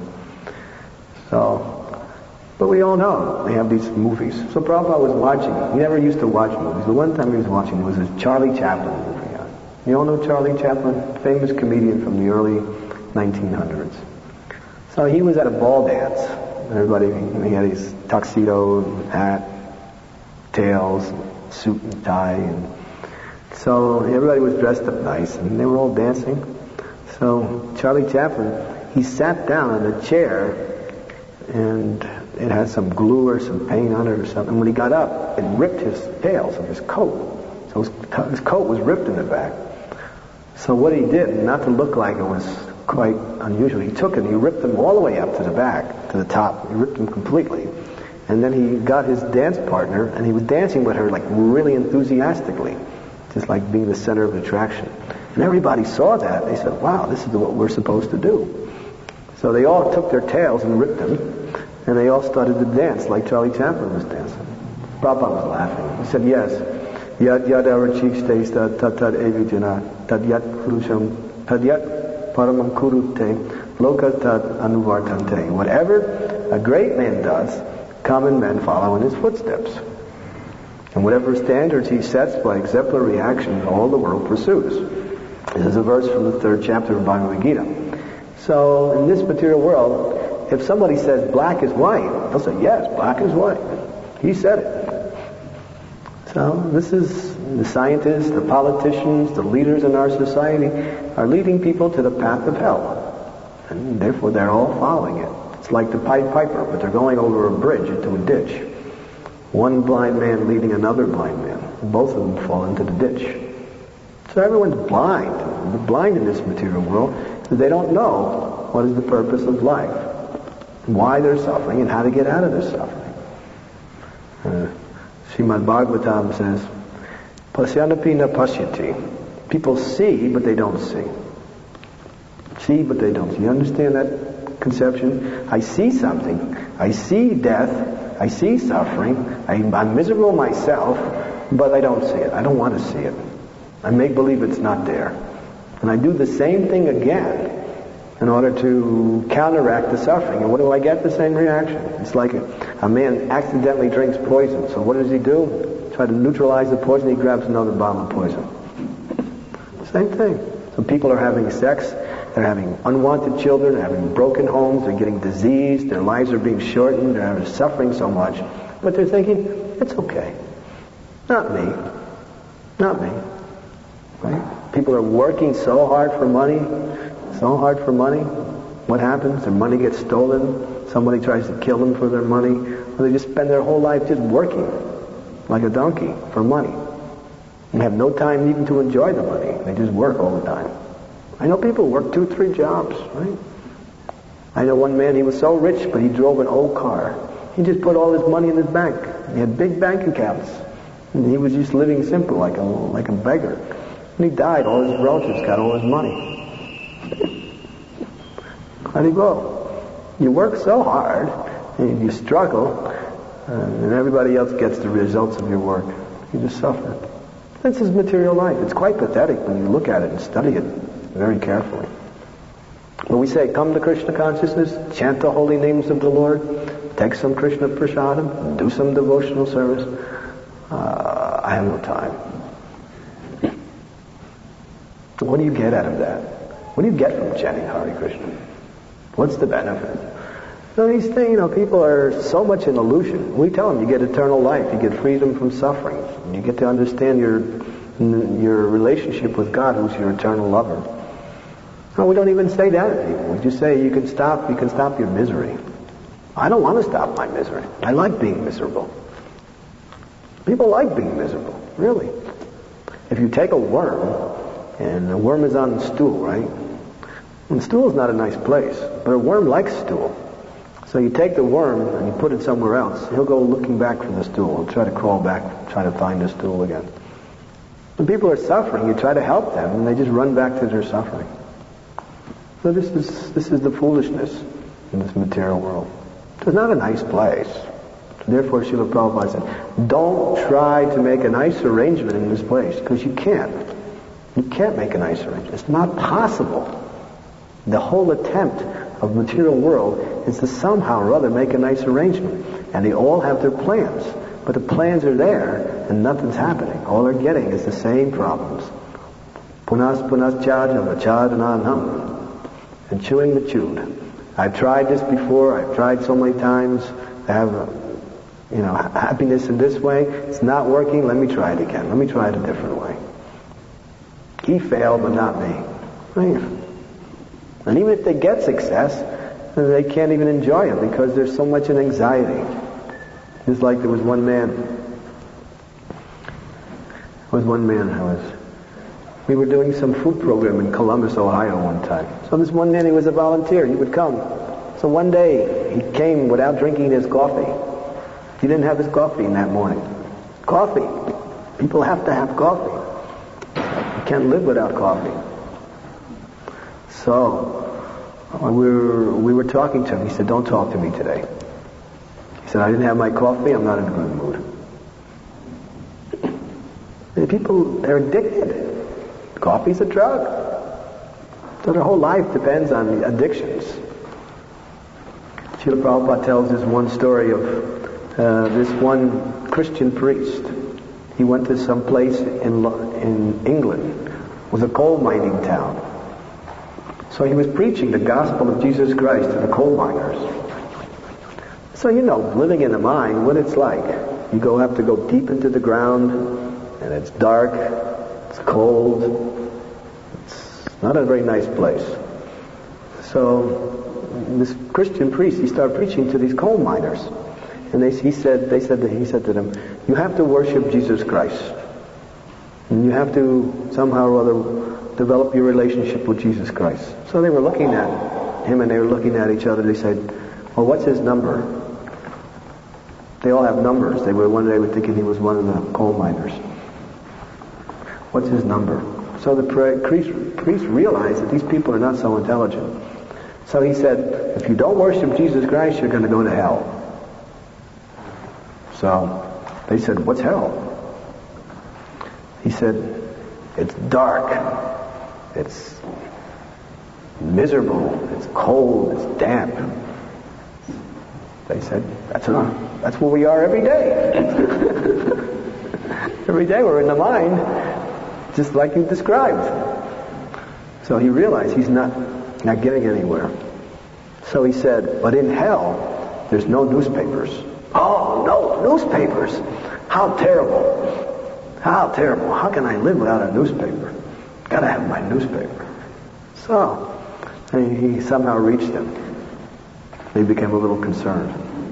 So, but we all know they have these movies. So Prabhupada was watching. He never used to watch movies. The one time he was watching was a Charlie Chaplin movie. You all know Charlie Chaplin, famous comedian from the early 1900s. So he was at a ball dance. Everybody, he had his tuxedo, hat, tails, suit and tie, and so everybody was dressed up nice, and they were all dancing. So Charlie Chaplin, he sat down in a chair, and it had some glue or some paint on it or something. When he got up, it ripped his tails of his coat. So his coat was ripped in the back. So what he did, not to look like it was quite unusual, he took it and he ripped them all the way up to the back, to the top. He ripped them completely. And then he got his dance partner, and he was dancing with her like really enthusiastically, just like being the center of attraction. And everybody saw that. They said, "Wow, this is what we're supposed to do." So they all took their tails and ripped them, and they all started to dance like Charlie Chaplin was dancing. Prabhupada was laughing. He said, "Yes. Yad yad avachikste tad evijana tad yat purusham tad yat paramam kurute loka tad anuvartante." Whatever a great man does, common men follow in his footsteps. And whatever standards he sets by exemplary action, all the world pursues. This is a verse from the 3rd chapter of Bhagavad Gita. So in this material world, if somebody says black is white, they'll say, "Yes, black is white. He said it." So this is the scientists, the politicians, the leaders in our society are leading people to the path of hell. And therefore they're all following it. It's like the Pied Piper, but they're going over a bridge into a ditch. One blind man leading another blind man. Both of them fall into the ditch. So everyone's blind. They're blind in this material world because they don't know what is the purpose of life, why they're suffering, and how to get out of their suffering. Srimad Bhagavatam says, "Pasyanapi na pasyati." People see, but they don't see. See, but they don't see. You understand that conception? I see something. I see death. I see suffering. I'm miserable myself, but I don't see it. I don't want to see it. I make believe it's not there. And I do the same thing again in order to counteract the suffering. And what do I get? The same reaction. It's like a man accidentally drinks poison. So what does he do? Try to neutralize the poison. He grabs another bottle of poison. Same thing. So people are having sex. They're having unwanted children. They're having broken homes. They're getting diseased. Their lives are being shortened. They're suffering so much. But they're thinking, it's okay. Not me. Not me. Right? People are working so hard for money. So hard for money. What happens? Their money gets stolen. Somebody tries to kill them for their money. Or they just spend their whole life just working like a donkey for money. And have no time even to enjoy the money. They just work all the time. I know people work 2-3 jobs, right? I know one man, he was so rich, but he drove an old car. He just put all his money in his bank. He had big bank accounts. And he was just living simple, like a beggar. When he died, all his relatives got all his money. How'd he go? You work so hard, And you struggle, and everybody else gets the results of your work. You just suffer. This is material life. It's quite pathetic when you look at it and study it very carefully. When we say, come to Krishna consciousness, chant the holy names of the Lord, take some Krishna prasadam, do some devotional service, I have no time. What do you get out of that? What do you get from chanting Hare Krishna? What's the benefit? So these things, people are so much in illusion. We tell them you get eternal life, you get freedom from suffering, you get to understand your relationship with God, who's your eternal lover. No, we don't even say that to people. We just say you can stop your misery. I don't want to stop my misery. I like being miserable. People like being miserable, really. If you take a worm, and the worm is on the stool, right? And stool is not a nice place, but a worm likes stool. So you take the worm and you put it somewhere else. He'll go looking back for the stool. He'll try to crawl back, try to find the stool again. When people are suffering, you try to help them, and they just run back to their suffering. So this is the foolishness in this material world. It's not a nice place. Therefore, Srila Prabhupada said, don't try to make a nice arrangement in this place, because you can't. You can't make a nice arrangement. It's not possible. The whole attempt of the material world is to somehow or other make a nice arrangement. And they all have their plans. But the plans are there, and nothing's happening. All they're getting is the same problems. Punas chadana chadananam. And chewing the chewed. I've tried this before. I've tried so many times to have happiness in this way. It's not working. Let me try it again. Let me try it a different way. He failed, but not me. Right? And even if they get success, they can't even enjoy it because there's so much in anxiety. Just like there was one man. We were doing some food program in Columbus, Ohio one time. So this one man, he was a volunteer. He would come. So one day, he came without drinking his coffee. He didn't have his coffee in that morning. Coffee. People have to have coffee. You can't live without coffee. So we were talking to him. He said, don't talk to me today. He said, I didn't have my coffee. I'm not in a good mood. And people, they're addicted. Coffee's a drug. So their whole life depends on the addictions. Srila Prabhupada tells this one story of this one Christian priest. He went to some place in England. It was a coal mining town. So he was preaching the gospel of Jesus Christ to the coal miners. So living in a mine, what it's like. You have to go deep into the ground, and it's dark, it's cold, it's not a very nice place. So this Christian priest, he started preaching to these coal miners. And he said to them, you have to worship Jesus Christ. And you have to somehow or other develop your relationship with Jesus Christ. So they were looking at him and they were looking at each other. They said, well, what's his number? They all have numbers. They were thinking he was one of the coal miners. What's his number? So the priest realized that these people are not so intelligent. So he said, if you don't worship Jesus Christ, you're going to go to hell. So they said, what's hell? He said, it's dark, it's miserable, it's cold, it's damp. They said, that's where we are every day. Every day we're in the mine, just like you described. So he realized he's not getting anywhere. So he said, but in hell, there's no newspapers. Oh, no, newspapers. How terrible. How terrible. How can I live without a newspaper? Gotta have my newspaper. So, he somehow reached him. He became a little concerned.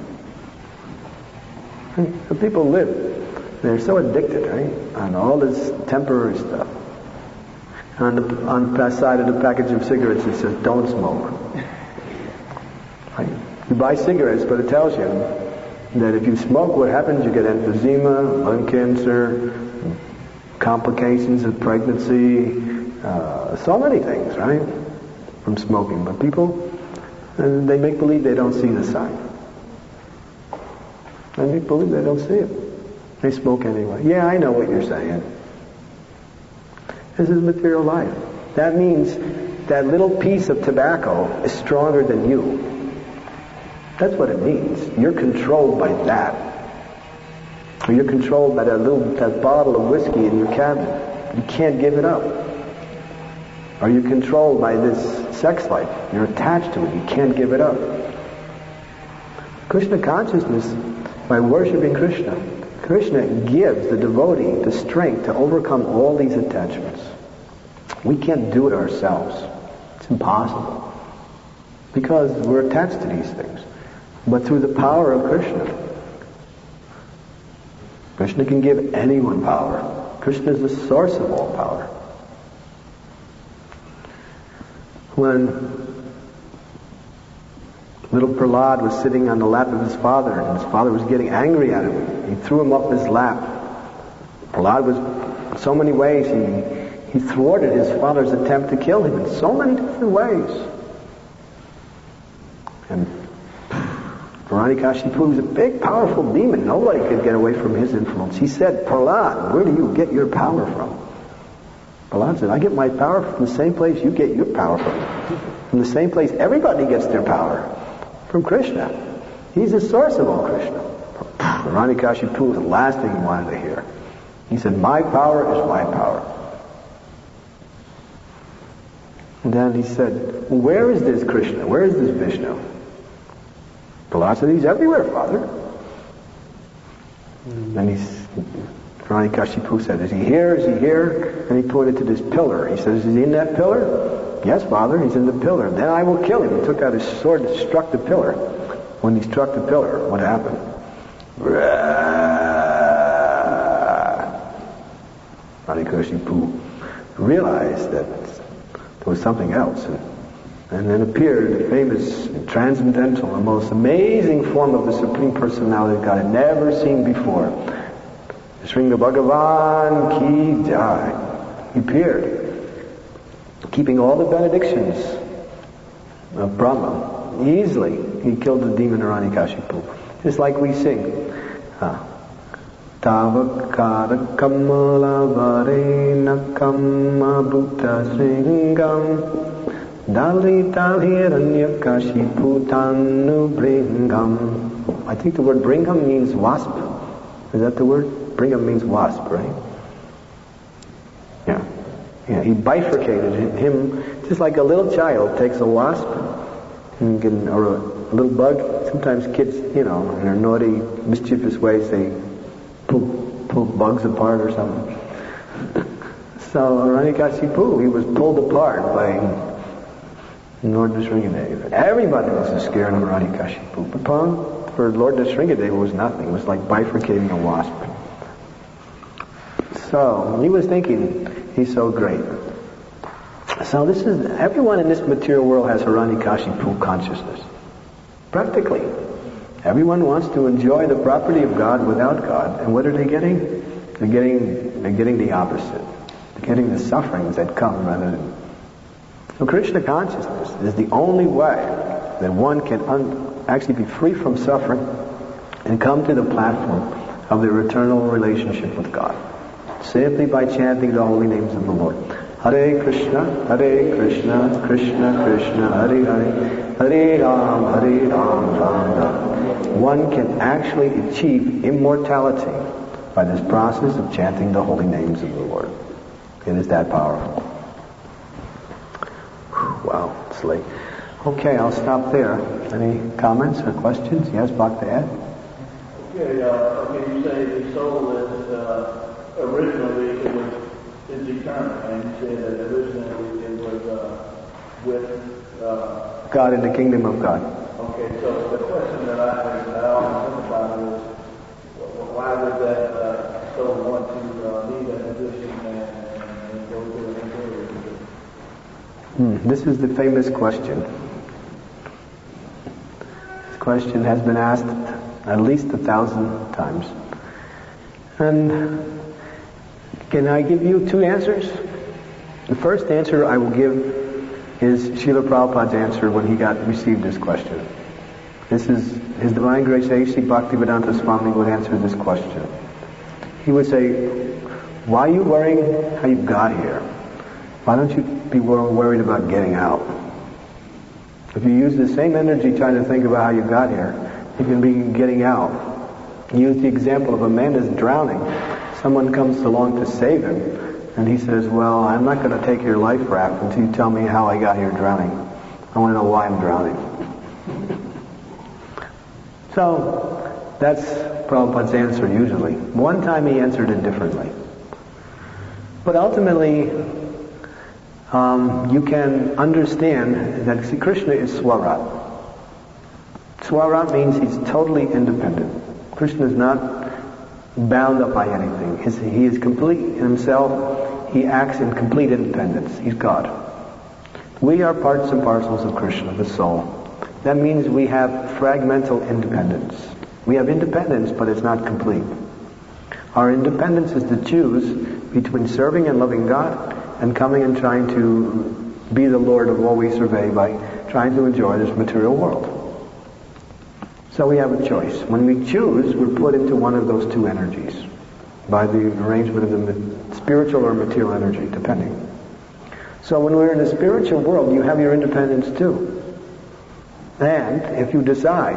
The people live. They're so addicted, right? On all this temporary stuff. On the side of the package of cigarettes it says, don't smoke. Right? You buy cigarettes, but it tells you that if you smoke, what happens? You get emphysema, lung cancer, complications of pregnancy, so many things, right? From smoking. But people, they make believe they don't see the sign. And people, they don't see it. They smoke anyway. Yeah, I know what you're saying. This is material life. That means that little piece of tobacco is stronger than you. That's what it means. You're controlled by that. Or you're controlled by that bottle of whiskey in your cabinet. You can't give it up. Or you're controlled by this sex life. You're attached to it. You can't give it up. Krishna consciousness, by worshiping Krishna, Krishna gives the devotee the strength to overcome all these attachments. We can't do it ourselves. It's impossible. Because we're attached to these things. But through the power of Krishna, Krishna can give anyone power. Krishna is the source of all power. When little Prahlad was sitting on the lap of his father, and his father was getting angry at him, he threw him up his lap. Prahlad was, in so many ways, he thwarted his father's attempt to kill him in so many different ways. And Hiranyakashipu was a big, powerful demon. Nobody could get away from his influence. He said, Prahlad, where do you get your power from? Prahlad said, I get my power from the same place you get your power from. From the same place everybody gets their power. From Krishna. He's the source of all Krishna. Hiranyakashipu was the last thing he wanted to hear. He said, my power is my power. And then he said, well, where is this Krishna? Where is this Vishnu? Prahlad said, he's everywhere, Father. And Hiranyakashipu said, is he here? Is he here? And he pointed to this pillar. He says, is he in that pillar? Yes, Father, he's in the pillar. Then I will kill him. He took out his sword and struck the pillar. When he struck the pillar, what happened? Hiranyakashipu realized that there was something else. And then appeared the famous, transcendental, the most amazing form of the Supreme Personality of God had never seen before. Sringa Bhagavan Ki Jai. He appeared, keeping all the benedictions of Brahma. Easily, he killed the demon Hiranyakashipu. Just like we sing. Tavakara Kamala Varena Kamma Bhutta Sringam Dali Hiranyakashipu Tanu Bringam. I think the word Bringam means wasp. Is that the word? Bringam means wasp, right? Yeah, he bifurcated him just like a little child takes a wasp or a little bug. Sometimes kids, in their naughty, mischievous ways, they pull bugs apart or something. So Hiranyakashipu, he was pulled apart by Lord Nrsingadev. Everybody was scared of Hiranyakashipu. But for Lord Nrsingadev, it was nothing. It was like bifurcating a wasp. So he was thinking, he's so great. So everyone in this material world has Hiranyakashipu consciousness. Practically. Everyone wants to enjoy the property of God without God. And what are they getting? They're getting the opposite. They're getting the sufferings that come rather than... So Krishna consciousness is the only way that one can actually be free from suffering and come to the platform of their eternal relationship with God. Simply by chanting the holy names of the Lord. Hare Krishna, Krishna Krishna, Hare Hare, Hare Ram, Ram Ram. One can actually achieve immortality by this process of chanting the holy names of the Lord. It is that powerful. Wow, it's late. Okay, I'll stop there. Any comments or questions? Yes, Bhakta Ed? Okay, you say the soul is originally is eternal, and you say that originally it was with God in the kingdom of God. Okay, so the question that I always think about is, why would that soul want to leave that position and go to an inferior position? This is the famous question. This question has been asked at least 1,000 times. And can I give you two answers? The first answer I will give is Srila Prabhupada's answer when he received this question. This is His Divine Grace A.C. Bhaktivedanta Swami would answer this question. He would say, why are you worrying how you got here? Why don't you be worried about getting out? If you use the same energy trying to think about how you got here, you can be getting out. Use the example of a man is drowning. Someone comes along to save him, and he says, well, I'm not going to take your life raft until you tell me how I got here drowning. I want to know why I'm drowning. So, that's Prabhupada's answer usually. One time he answered it differently. But ultimately, you can understand that see, Krishna is Swarat. Swarat means he's totally independent. Krishna is not bound up by anything. He is complete in himself. He acts in complete independence. He's God. We are parts and parcels of Krishna, the soul. That means we have fragmental independence. We have independence, but it's not complete. Our independence is to choose between serving and loving God and coming and trying to be the Lord of all we survey by trying to enjoy this material world. So we have a choice. When we choose, we're put into one of those two energies by the arrangement of the spiritual or material energy, depending. So when we're in the spiritual world, you have your independence too. And if you decide,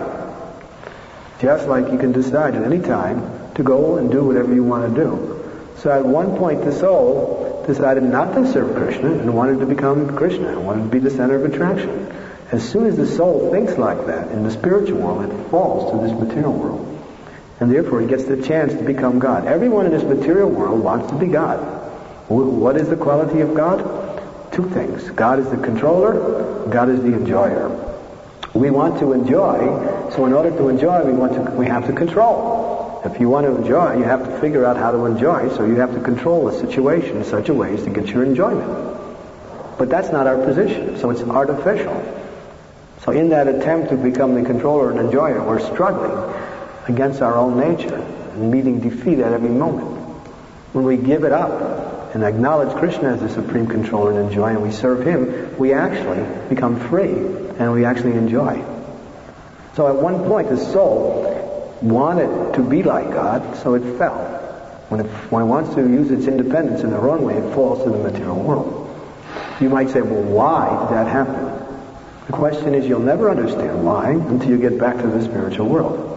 just like you can decide at any time, to go and do whatever you want to do. So at one point the soul decided not to serve Krishna and wanted to become Krishna, and wanted to be the center of attraction. As soon as the soul thinks like that in the spiritual world, it falls to this material world. And therefore it gets the chance to become God. Everyone in this material world wants to be God. What is the quality of God? Two things. God is the controller, God is the enjoyer. We want to enjoy, so in order to enjoy, we have to control. If you want to enjoy, you have to figure out how to enjoy, so you have to control the situation in such a way as to get your enjoyment. But that's not our position, so it's artificial. So in that attempt to become the controller and enjoyer, we're struggling against our own nature and meeting defeat at every moment. When we give it up and acknowledge Krishna as the supreme controller and enjoyer, and we serve Him, we actually become free and we actually enjoy. So at one point the soul wanted to be like God, so it fell. When it wants to use its independence in the wrong way, it falls to the material world. You might say, well, why did that happen? The question is, you'll never understand why until you get back to the spiritual world.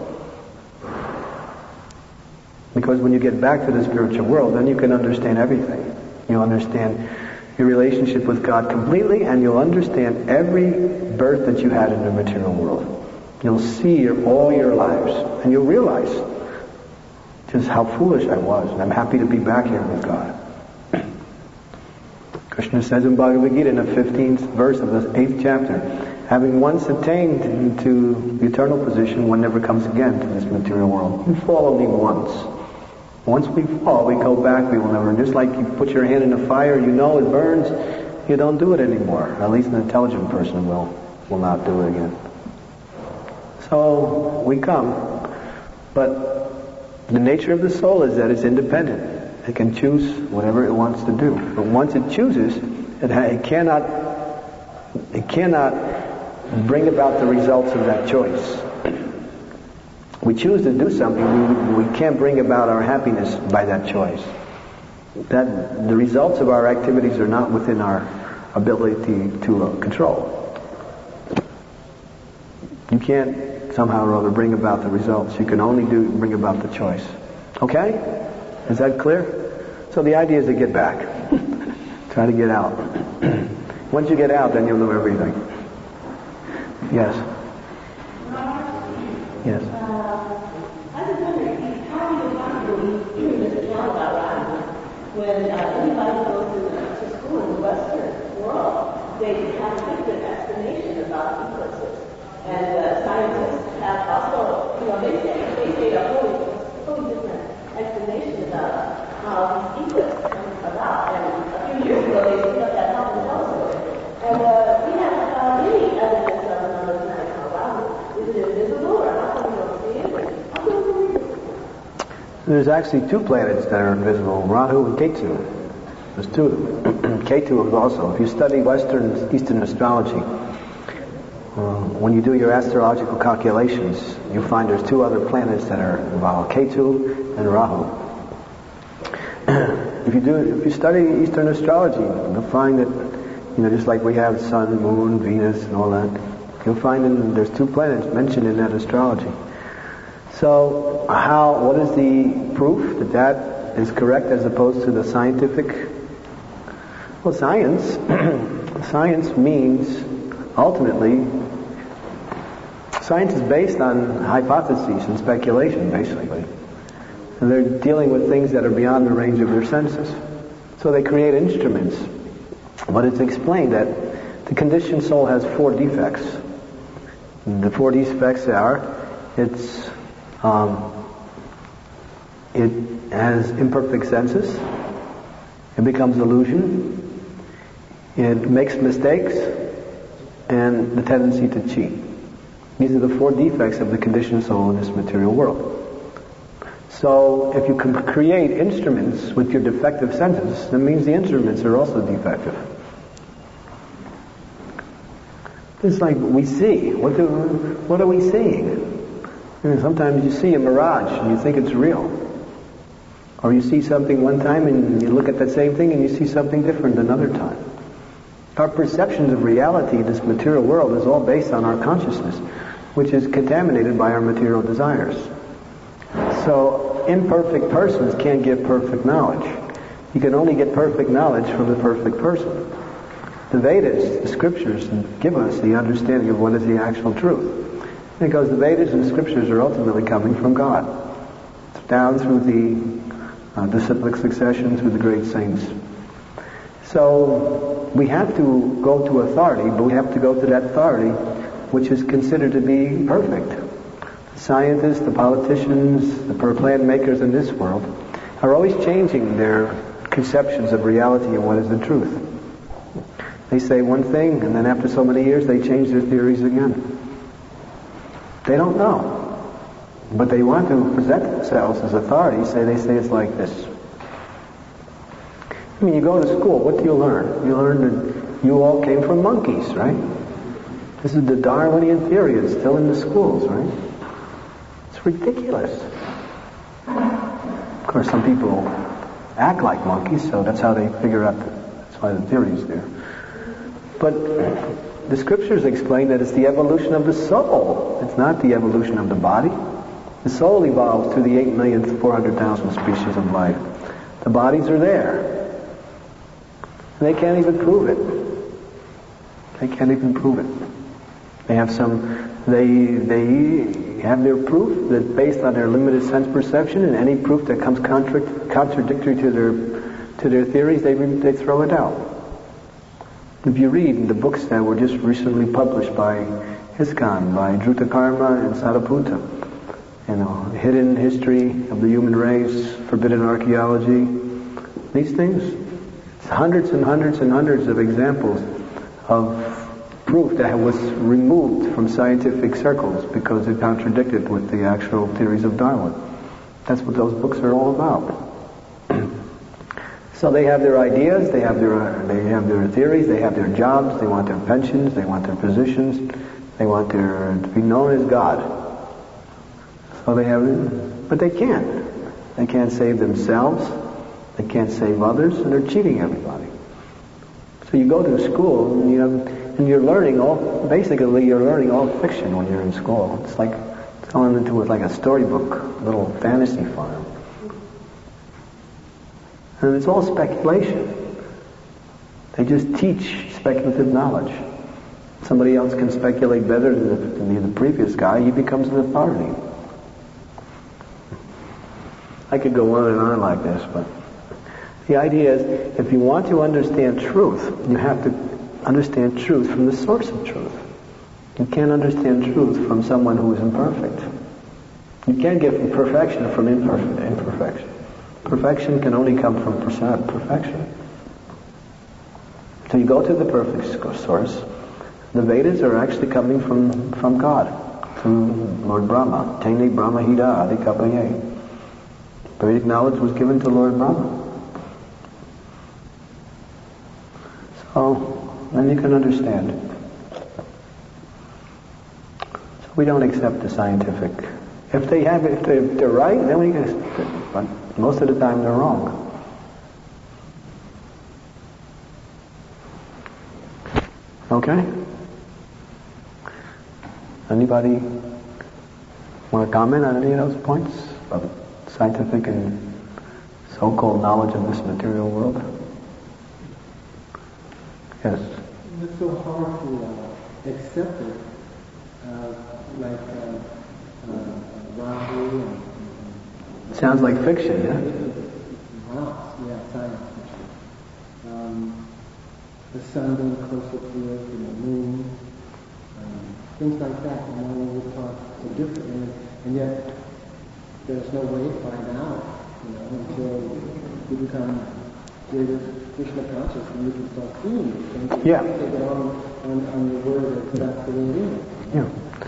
Because when you get back to the spiritual world, then you can understand everything. You'll understand your relationship with God completely, and you'll understand every birth that you had in the material world. You'll see all your lives, and you'll realize just how foolish I was, and I'm happy to be back here with God. Krishna says in Bhagavad Gita in the 15th verse of the 8th chapter, having once attained into the eternal position, one never comes again to this material world. You fall only once. Once we fall, we go back, we will never. Just like you put your hand in a fire, you know it burns, you don't do it anymore. At least an intelligent person will not do it again. So we come, but the nature of the soul is that it's independent. It can choose whatever it wants to do. But once it chooses, it cannot bring about the results of that choice. We choose to do something, we can't bring about our happiness by that choice. That the results of our activities are not within our ability to control. You can't somehow or other bring about the results. You can only bring about the choice. Okay? Is that clear? So the idea is to get back. Try to get out. Once you get out, then you'll know everything. Yes. Yes. I was wondering, how do you possibly Mr. John about Rodney when anybody goes to school in the Western world, they have a pretty good explanation about eclipses. And scientists have also, they say a wholly different explanation about how these eclipses come about. And a few years ago, they picked up that Hubble telescope. And we haven't found any evidence of another planet called Rodney. Is it invisible, or how come we don't see it? How can we believe it? There's actually two planets that are invisible, Rahu and Ketu. There's two of them. Ketu is also. If you study Eastern astrology, when you do your astrological calculations, you find there's two other planets that are involved, Ketu and Rahu. If you study Eastern astrology, you'll find that, just like we have Sun, Moon, Venus, and all that, you'll find that there's two planets mentioned in that astrology. So, what is the proof that is correct as opposed to the scientific? Well, science means, ultimately, science is based on hypotheses and speculation, basically. And they're dealing with things that are beyond the range of their senses. So they create instruments. But it's explained that the conditioned soul has 4 defects. And the 4 defects are, it has imperfect senses, it becomes illusion, it makes mistakes, and the tendency to cheat. These are the 4 defects of the conditioned soul in this material world. So if you can create instruments with your defective senses, that means the instruments are also defective. It's like we see. What are we seeing? Sometimes you see a mirage and you think it's real. Or you see something one time and you look at that same thing and you see something different another time. Our perceptions of reality in this material world is all based on our consciousness, which is contaminated by our material desires. So imperfect persons can't get perfect knowledge. You can only get perfect knowledge from the perfect person. The Vedas, the scriptures, give us the understanding of what is the actual truth. Because the Vedas and the scriptures are ultimately coming from God. It's down through the disciplic succession, through the great saints. So we have to go to authority, but we have to go to that authority which is considered to be perfect. The scientists, the politicians, the plan makers in this world are always changing their conceptions of reality and what is the truth. They say one thing, and then after so many years they change their theories again. They don't know. But they want to present themselves as authority. They say it's like this. I mean, you go to school, what do you learn? You learn that you all came from monkeys, right? This is the Darwinian theory. It's still in the schools, right? It's ridiculous. Of course, some people act like monkeys, so that's how they figure out that's why the theory is there. But the scriptures explain that it's the evolution of the soul. It's not the evolution of the body. The soul evolves through the 8,400,000 species of life. The bodies are there. And they can't even prove it. They can't even prove it. They have they have their proof that based on their limited sense perception, and any proof that comes contradictory to their theories, they throw it out. If you read the books that were just recently published by ISKCON, by Dhruta and Sariputta, hidden history of the human race, forbidden archaeology, these things, it's hundreds and hundreds and hundreds of examples of proof that was removed from scientific circles because it contradicted with the actual theories of Darwin. That's what those books are all about. So they have their ideas, they have their theories, they have their jobs, they want their pensions, they want their positions, they want to be known as God. So they have, but they can't. They can't save themselves, they can't save others, and they're cheating everybody. So you go to school and you're learning all fiction when you're in school. It's like going into like a storybook, a little fantasy farm. And it's all speculation. They just teach speculative knowledge. Somebody else can speculate better than the previous guy, he becomes an authority. I could go on and on like this, but the idea is, if you want to understand truth, you have to understand truth from the source of truth. You can't understand truth from someone who is imperfect. You can't get perfection from imperfection. Perfection can only come from perfection. So you go to the perfect source. The Vedas are actually coming from God, through Lord Brahma. Tene Brahma Hida Adi Kapaye. Vedic knowledge was given to Lord Brahma. So then you can understand. We don't accept the scientific. If they're right, then we can accept it. But most of the time they're wrong. Okay? Anybody want to comment on any of those points of scientific and so-called knowledge of this material world? Yes. It's so hard to accept it, like Rahu and sounds like fiction, yeah? Wow, yeah, science fiction. The sun being closer to us and the moon, things like that. You know, we talk so differently, and yet there's no way to find out. You know, until you become greater Krishna conscious, and you can start seeing it. And yeah. Take it on your word that that's the way it is. Yeah.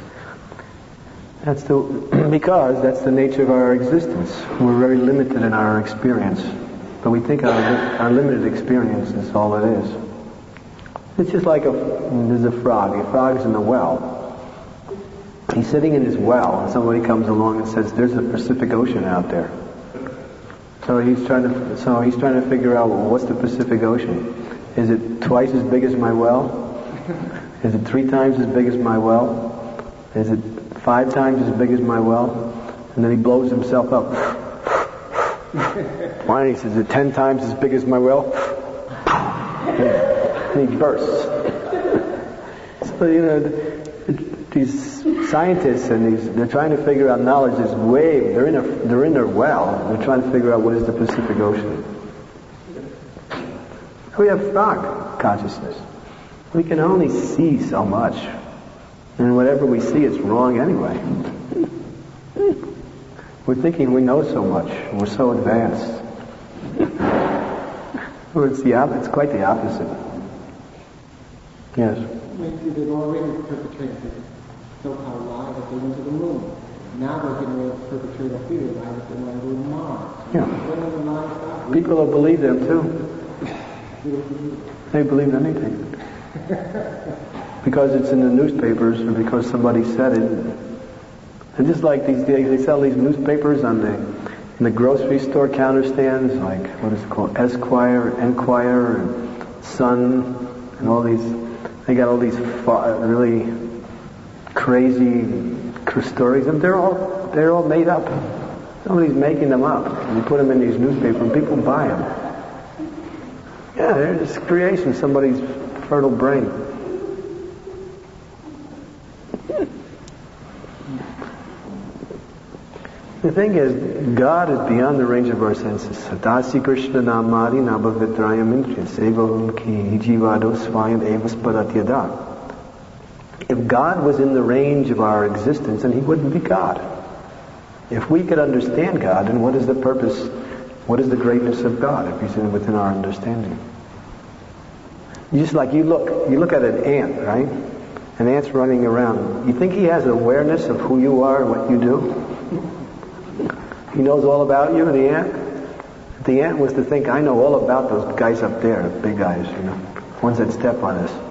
Because that's the nature of our existence. We're very limited in our experience. But we think our limited experience is all it is. It's just like there's a frog. A frog is in a well. He's sitting in his well, and somebody comes along and says, "There's a Pacific Ocean out there." So he's trying to figure out, well, what's the Pacific Ocean? Is it twice as big as my well? Is it 3 times as big as my well? Is it 5 times as big as my well? And then he blows himself up. Why? He says, is it 10 times as big as my well? And he bursts. So, these scientists they're trying to figure out knowledge is they're in their well. They're trying to figure out what is the Pacific Ocean. We have frog consciousness. We can only see so much. And whatever we see, it's wrong anyway. We're thinking we know so much. We're so advanced. Well, it's quite the opposite. Yes? They've already perpetrated so-called lie that they went to the moon. Now they're getting ready to perpetrate a theory lie that they want to go to Mars. Yeah. When are the lies stop? People will believe them too. They believe anything. Because it's in the newspapers or because somebody said it. And just like they sell these newspapers in the grocery store counter stands, like, what is it called? Esquire, Enquirer, and Sun, and all these. They got all these really crazy stories, and they're all made up. Somebody's making them up, and you put them in these newspapers, and people buy them. Yeah, they're just creation, somebody's fertile brain. The thing is, God is beyond the range of our senses. Sadasi Krishna namari nabhavitrayam indriya sevam ki jivado svayam evaspadatiyada. If God was in the range of our existence, then He wouldn't be God. If we could understand God, then what is the purpose, what is the greatness of God if He's within our understanding? Just like you look at an ant, right? An ant's running around. You think he has awareness of who you are and what you do? He knows all about you, the ant? If the ant was to think, I know all about those guys up there, the big guys, ones that step on us.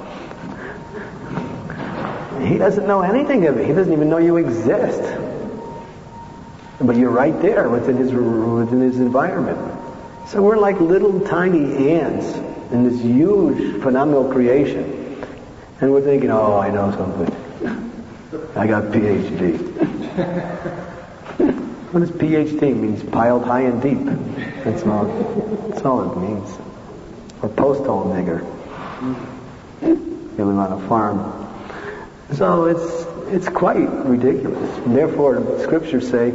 He doesn't know anything of it. He doesn't even know you exist. But you're right there within his environment. So we're like little tiny ants in this huge phenomenal creation. And we're thinking, oh, I know something. I got PhD. What does PhD mean? Means piled high and deep. That's all it means. Or post-hole nigger. You live on a farm. So it's quite ridiculous. And therefore, scriptures say,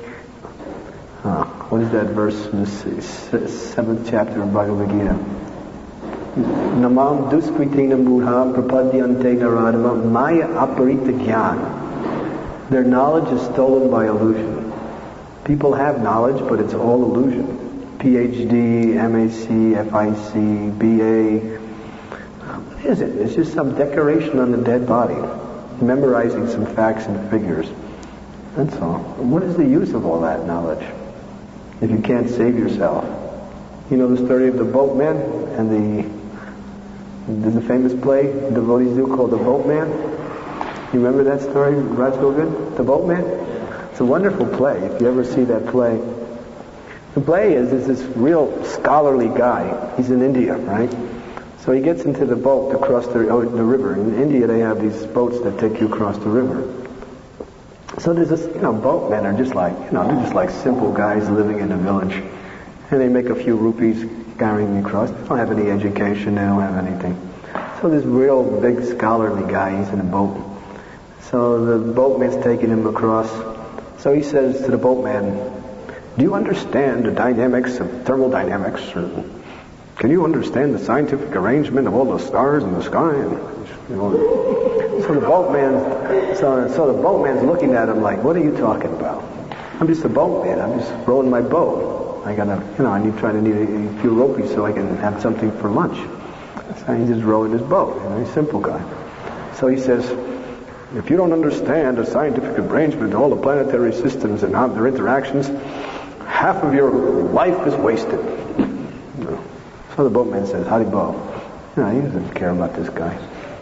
what is that verse in the 7th chapter of Bhagavad Gita? Namam duskritena mudha prapadyante naradava maya aparita jnana. Their knowledge is stolen by illusion. People have knowledge, but it's all illusion. PhD, MAC, FIC, BA. What is it? It's just some decoration on the dead body. Memorizing some facts and figures. That's all. What is the use of all that knowledge if you can't save yourself? You know the story of the boatman and there's a famous play devotees do called The Boatman. You remember that story, Raj Govind? The Boatman? It's a wonderful play, if you ever see that play. The play is this real scholarly guy. He's in India, right? So he gets into the boat to cross the river. In India, they have these boats that take you across the river. So there's this, boatmen are just like, they're just like simple guys living in a village. And they make a few rupees carrying me across. They don't have any education. They don't have anything. So this real big scholarly guy, he's in a boat. So the boatman's taking him across. So he says to the boatman, do you understand the dynamics of thermodynamics? Or can you understand the scientific arrangement of all the stars in the sky? So the boatman's looking at him like, what are you talking about? I'm just a boatman. I'm just rowing my boat. I gotta, I need a few rupees so I can have something for lunch. So he's just rowing his boat. He's a simple guy. So he says, if you don't understand the scientific arrangement of all the planetary systems and how their interactions, half of your life is wasted. So the boatman says, Haribo. He doesn't care about this guy.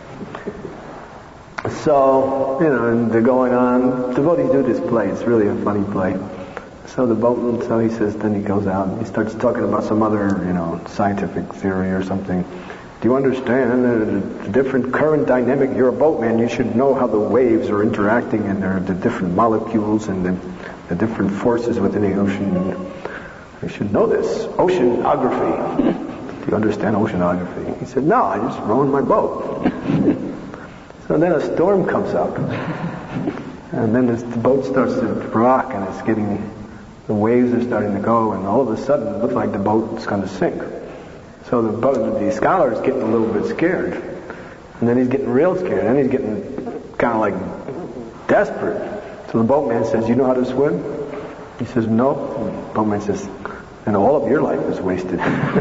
So, and they're going on. Devotees do this play. It's really a funny play. So the boatman, he says, then he goes out and he starts talking about some other, scientific theory or something. Do you understand the different current dynamic? You're a boatman. You should know how the waves are interacting and the different molecules and the different forces within the ocean. You should know this. Oceanography. Do you understand oceanography? He said, no, I just rowing my boat. So then a storm comes up. And then the boat starts to rock and the waves are starting to go, and all of a sudden it looks like the boat's going to sink. So the scholar is getting a little bit scared. And then he's getting real scared. And then he's getting kind of like desperate. So the boatman says, you know how to swim? He says, no. The boatman says, and all of your life is wasted.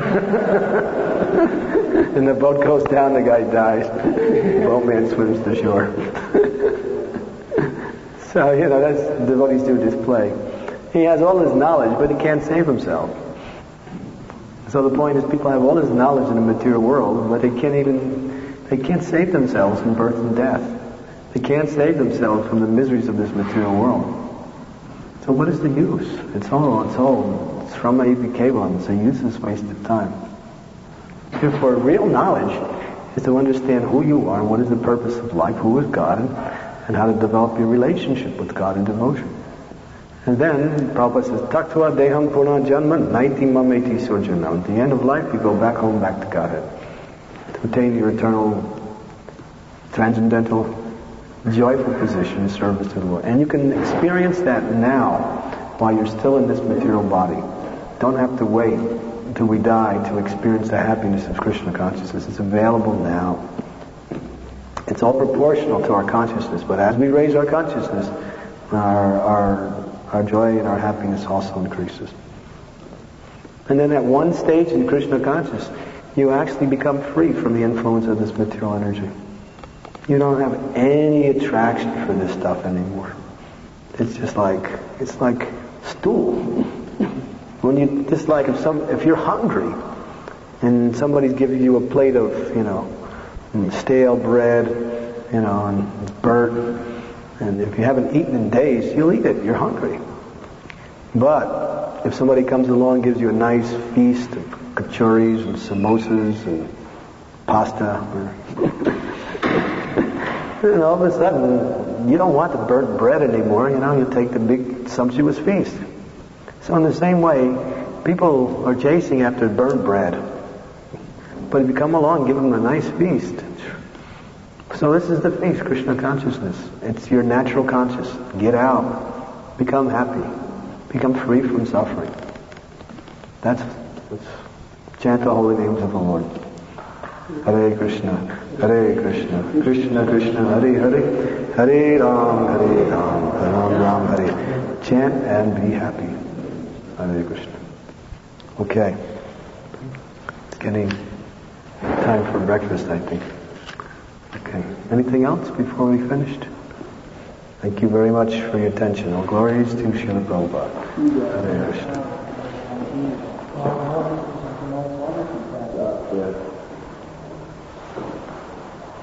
And the boat goes down, the guy dies. The boatman swims to shore. So, that's devotees do this play. He has all his knowledge, but he can't save himself. So the point is, people have all this knowledge in the material world, but they can't save themselves from birth and death. They can't save themselves from the miseries of this material world. So what is the use? It's Shrama Ipi Kevalam. It's a useless waste of time. Therefore, real knowledge is to understand who you are, what is the purpose of life, who is God, and how to develop your relationship with God in devotion. And then Prabhupada says, Taktva deham puna janma naiti mameti surjana. At the end of life, you go back home, back to Godhead, to attain your eternal, transcendental, joyful position in service to the Lord. And you can experience that now while you're still in this material body. Don't have to wait until we die to experience the happiness of Krishna consciousness. It's available now. It's all proportional to our consciousness, but as we raise our consciousness, our joy and our happiness also increases. And then at one stage in Krishna consciousness, you actually become free from the influence of this material energy. You don't have any attraction for this stuff anymore. It's just it's like stool. When you just like if you're hungry and somebody's giving you a plate of stale bread, and it's burnt, and if you haven't eaten in days, you'll eat it. You're hungry. But if somebody comes along and gives you a nice feast of kachoris and samosas and pasta, and all of a sudden you don't want the burnt bread anymore. You take the big sumptuous feast. So in the same way, people are chasing after burnt bread. But if you come along, give them a nice feast. So this is the feast, Krishna consciousness. It's your natural conscious. Get out. Become happy. Become free from suffering. Let's chant the holy names of the Lord. Hare Krishna, Krishna Krishna, Hare Hare, Hare Ram, Ram Ram, Hare. Chant and be happy. Hare Krishna. Okay. It's getting time for breakfast, I think. Okay. Anything else before we finished? Thank you very much for your attention. All glories to Srila Prabhupada. Hare Krishna.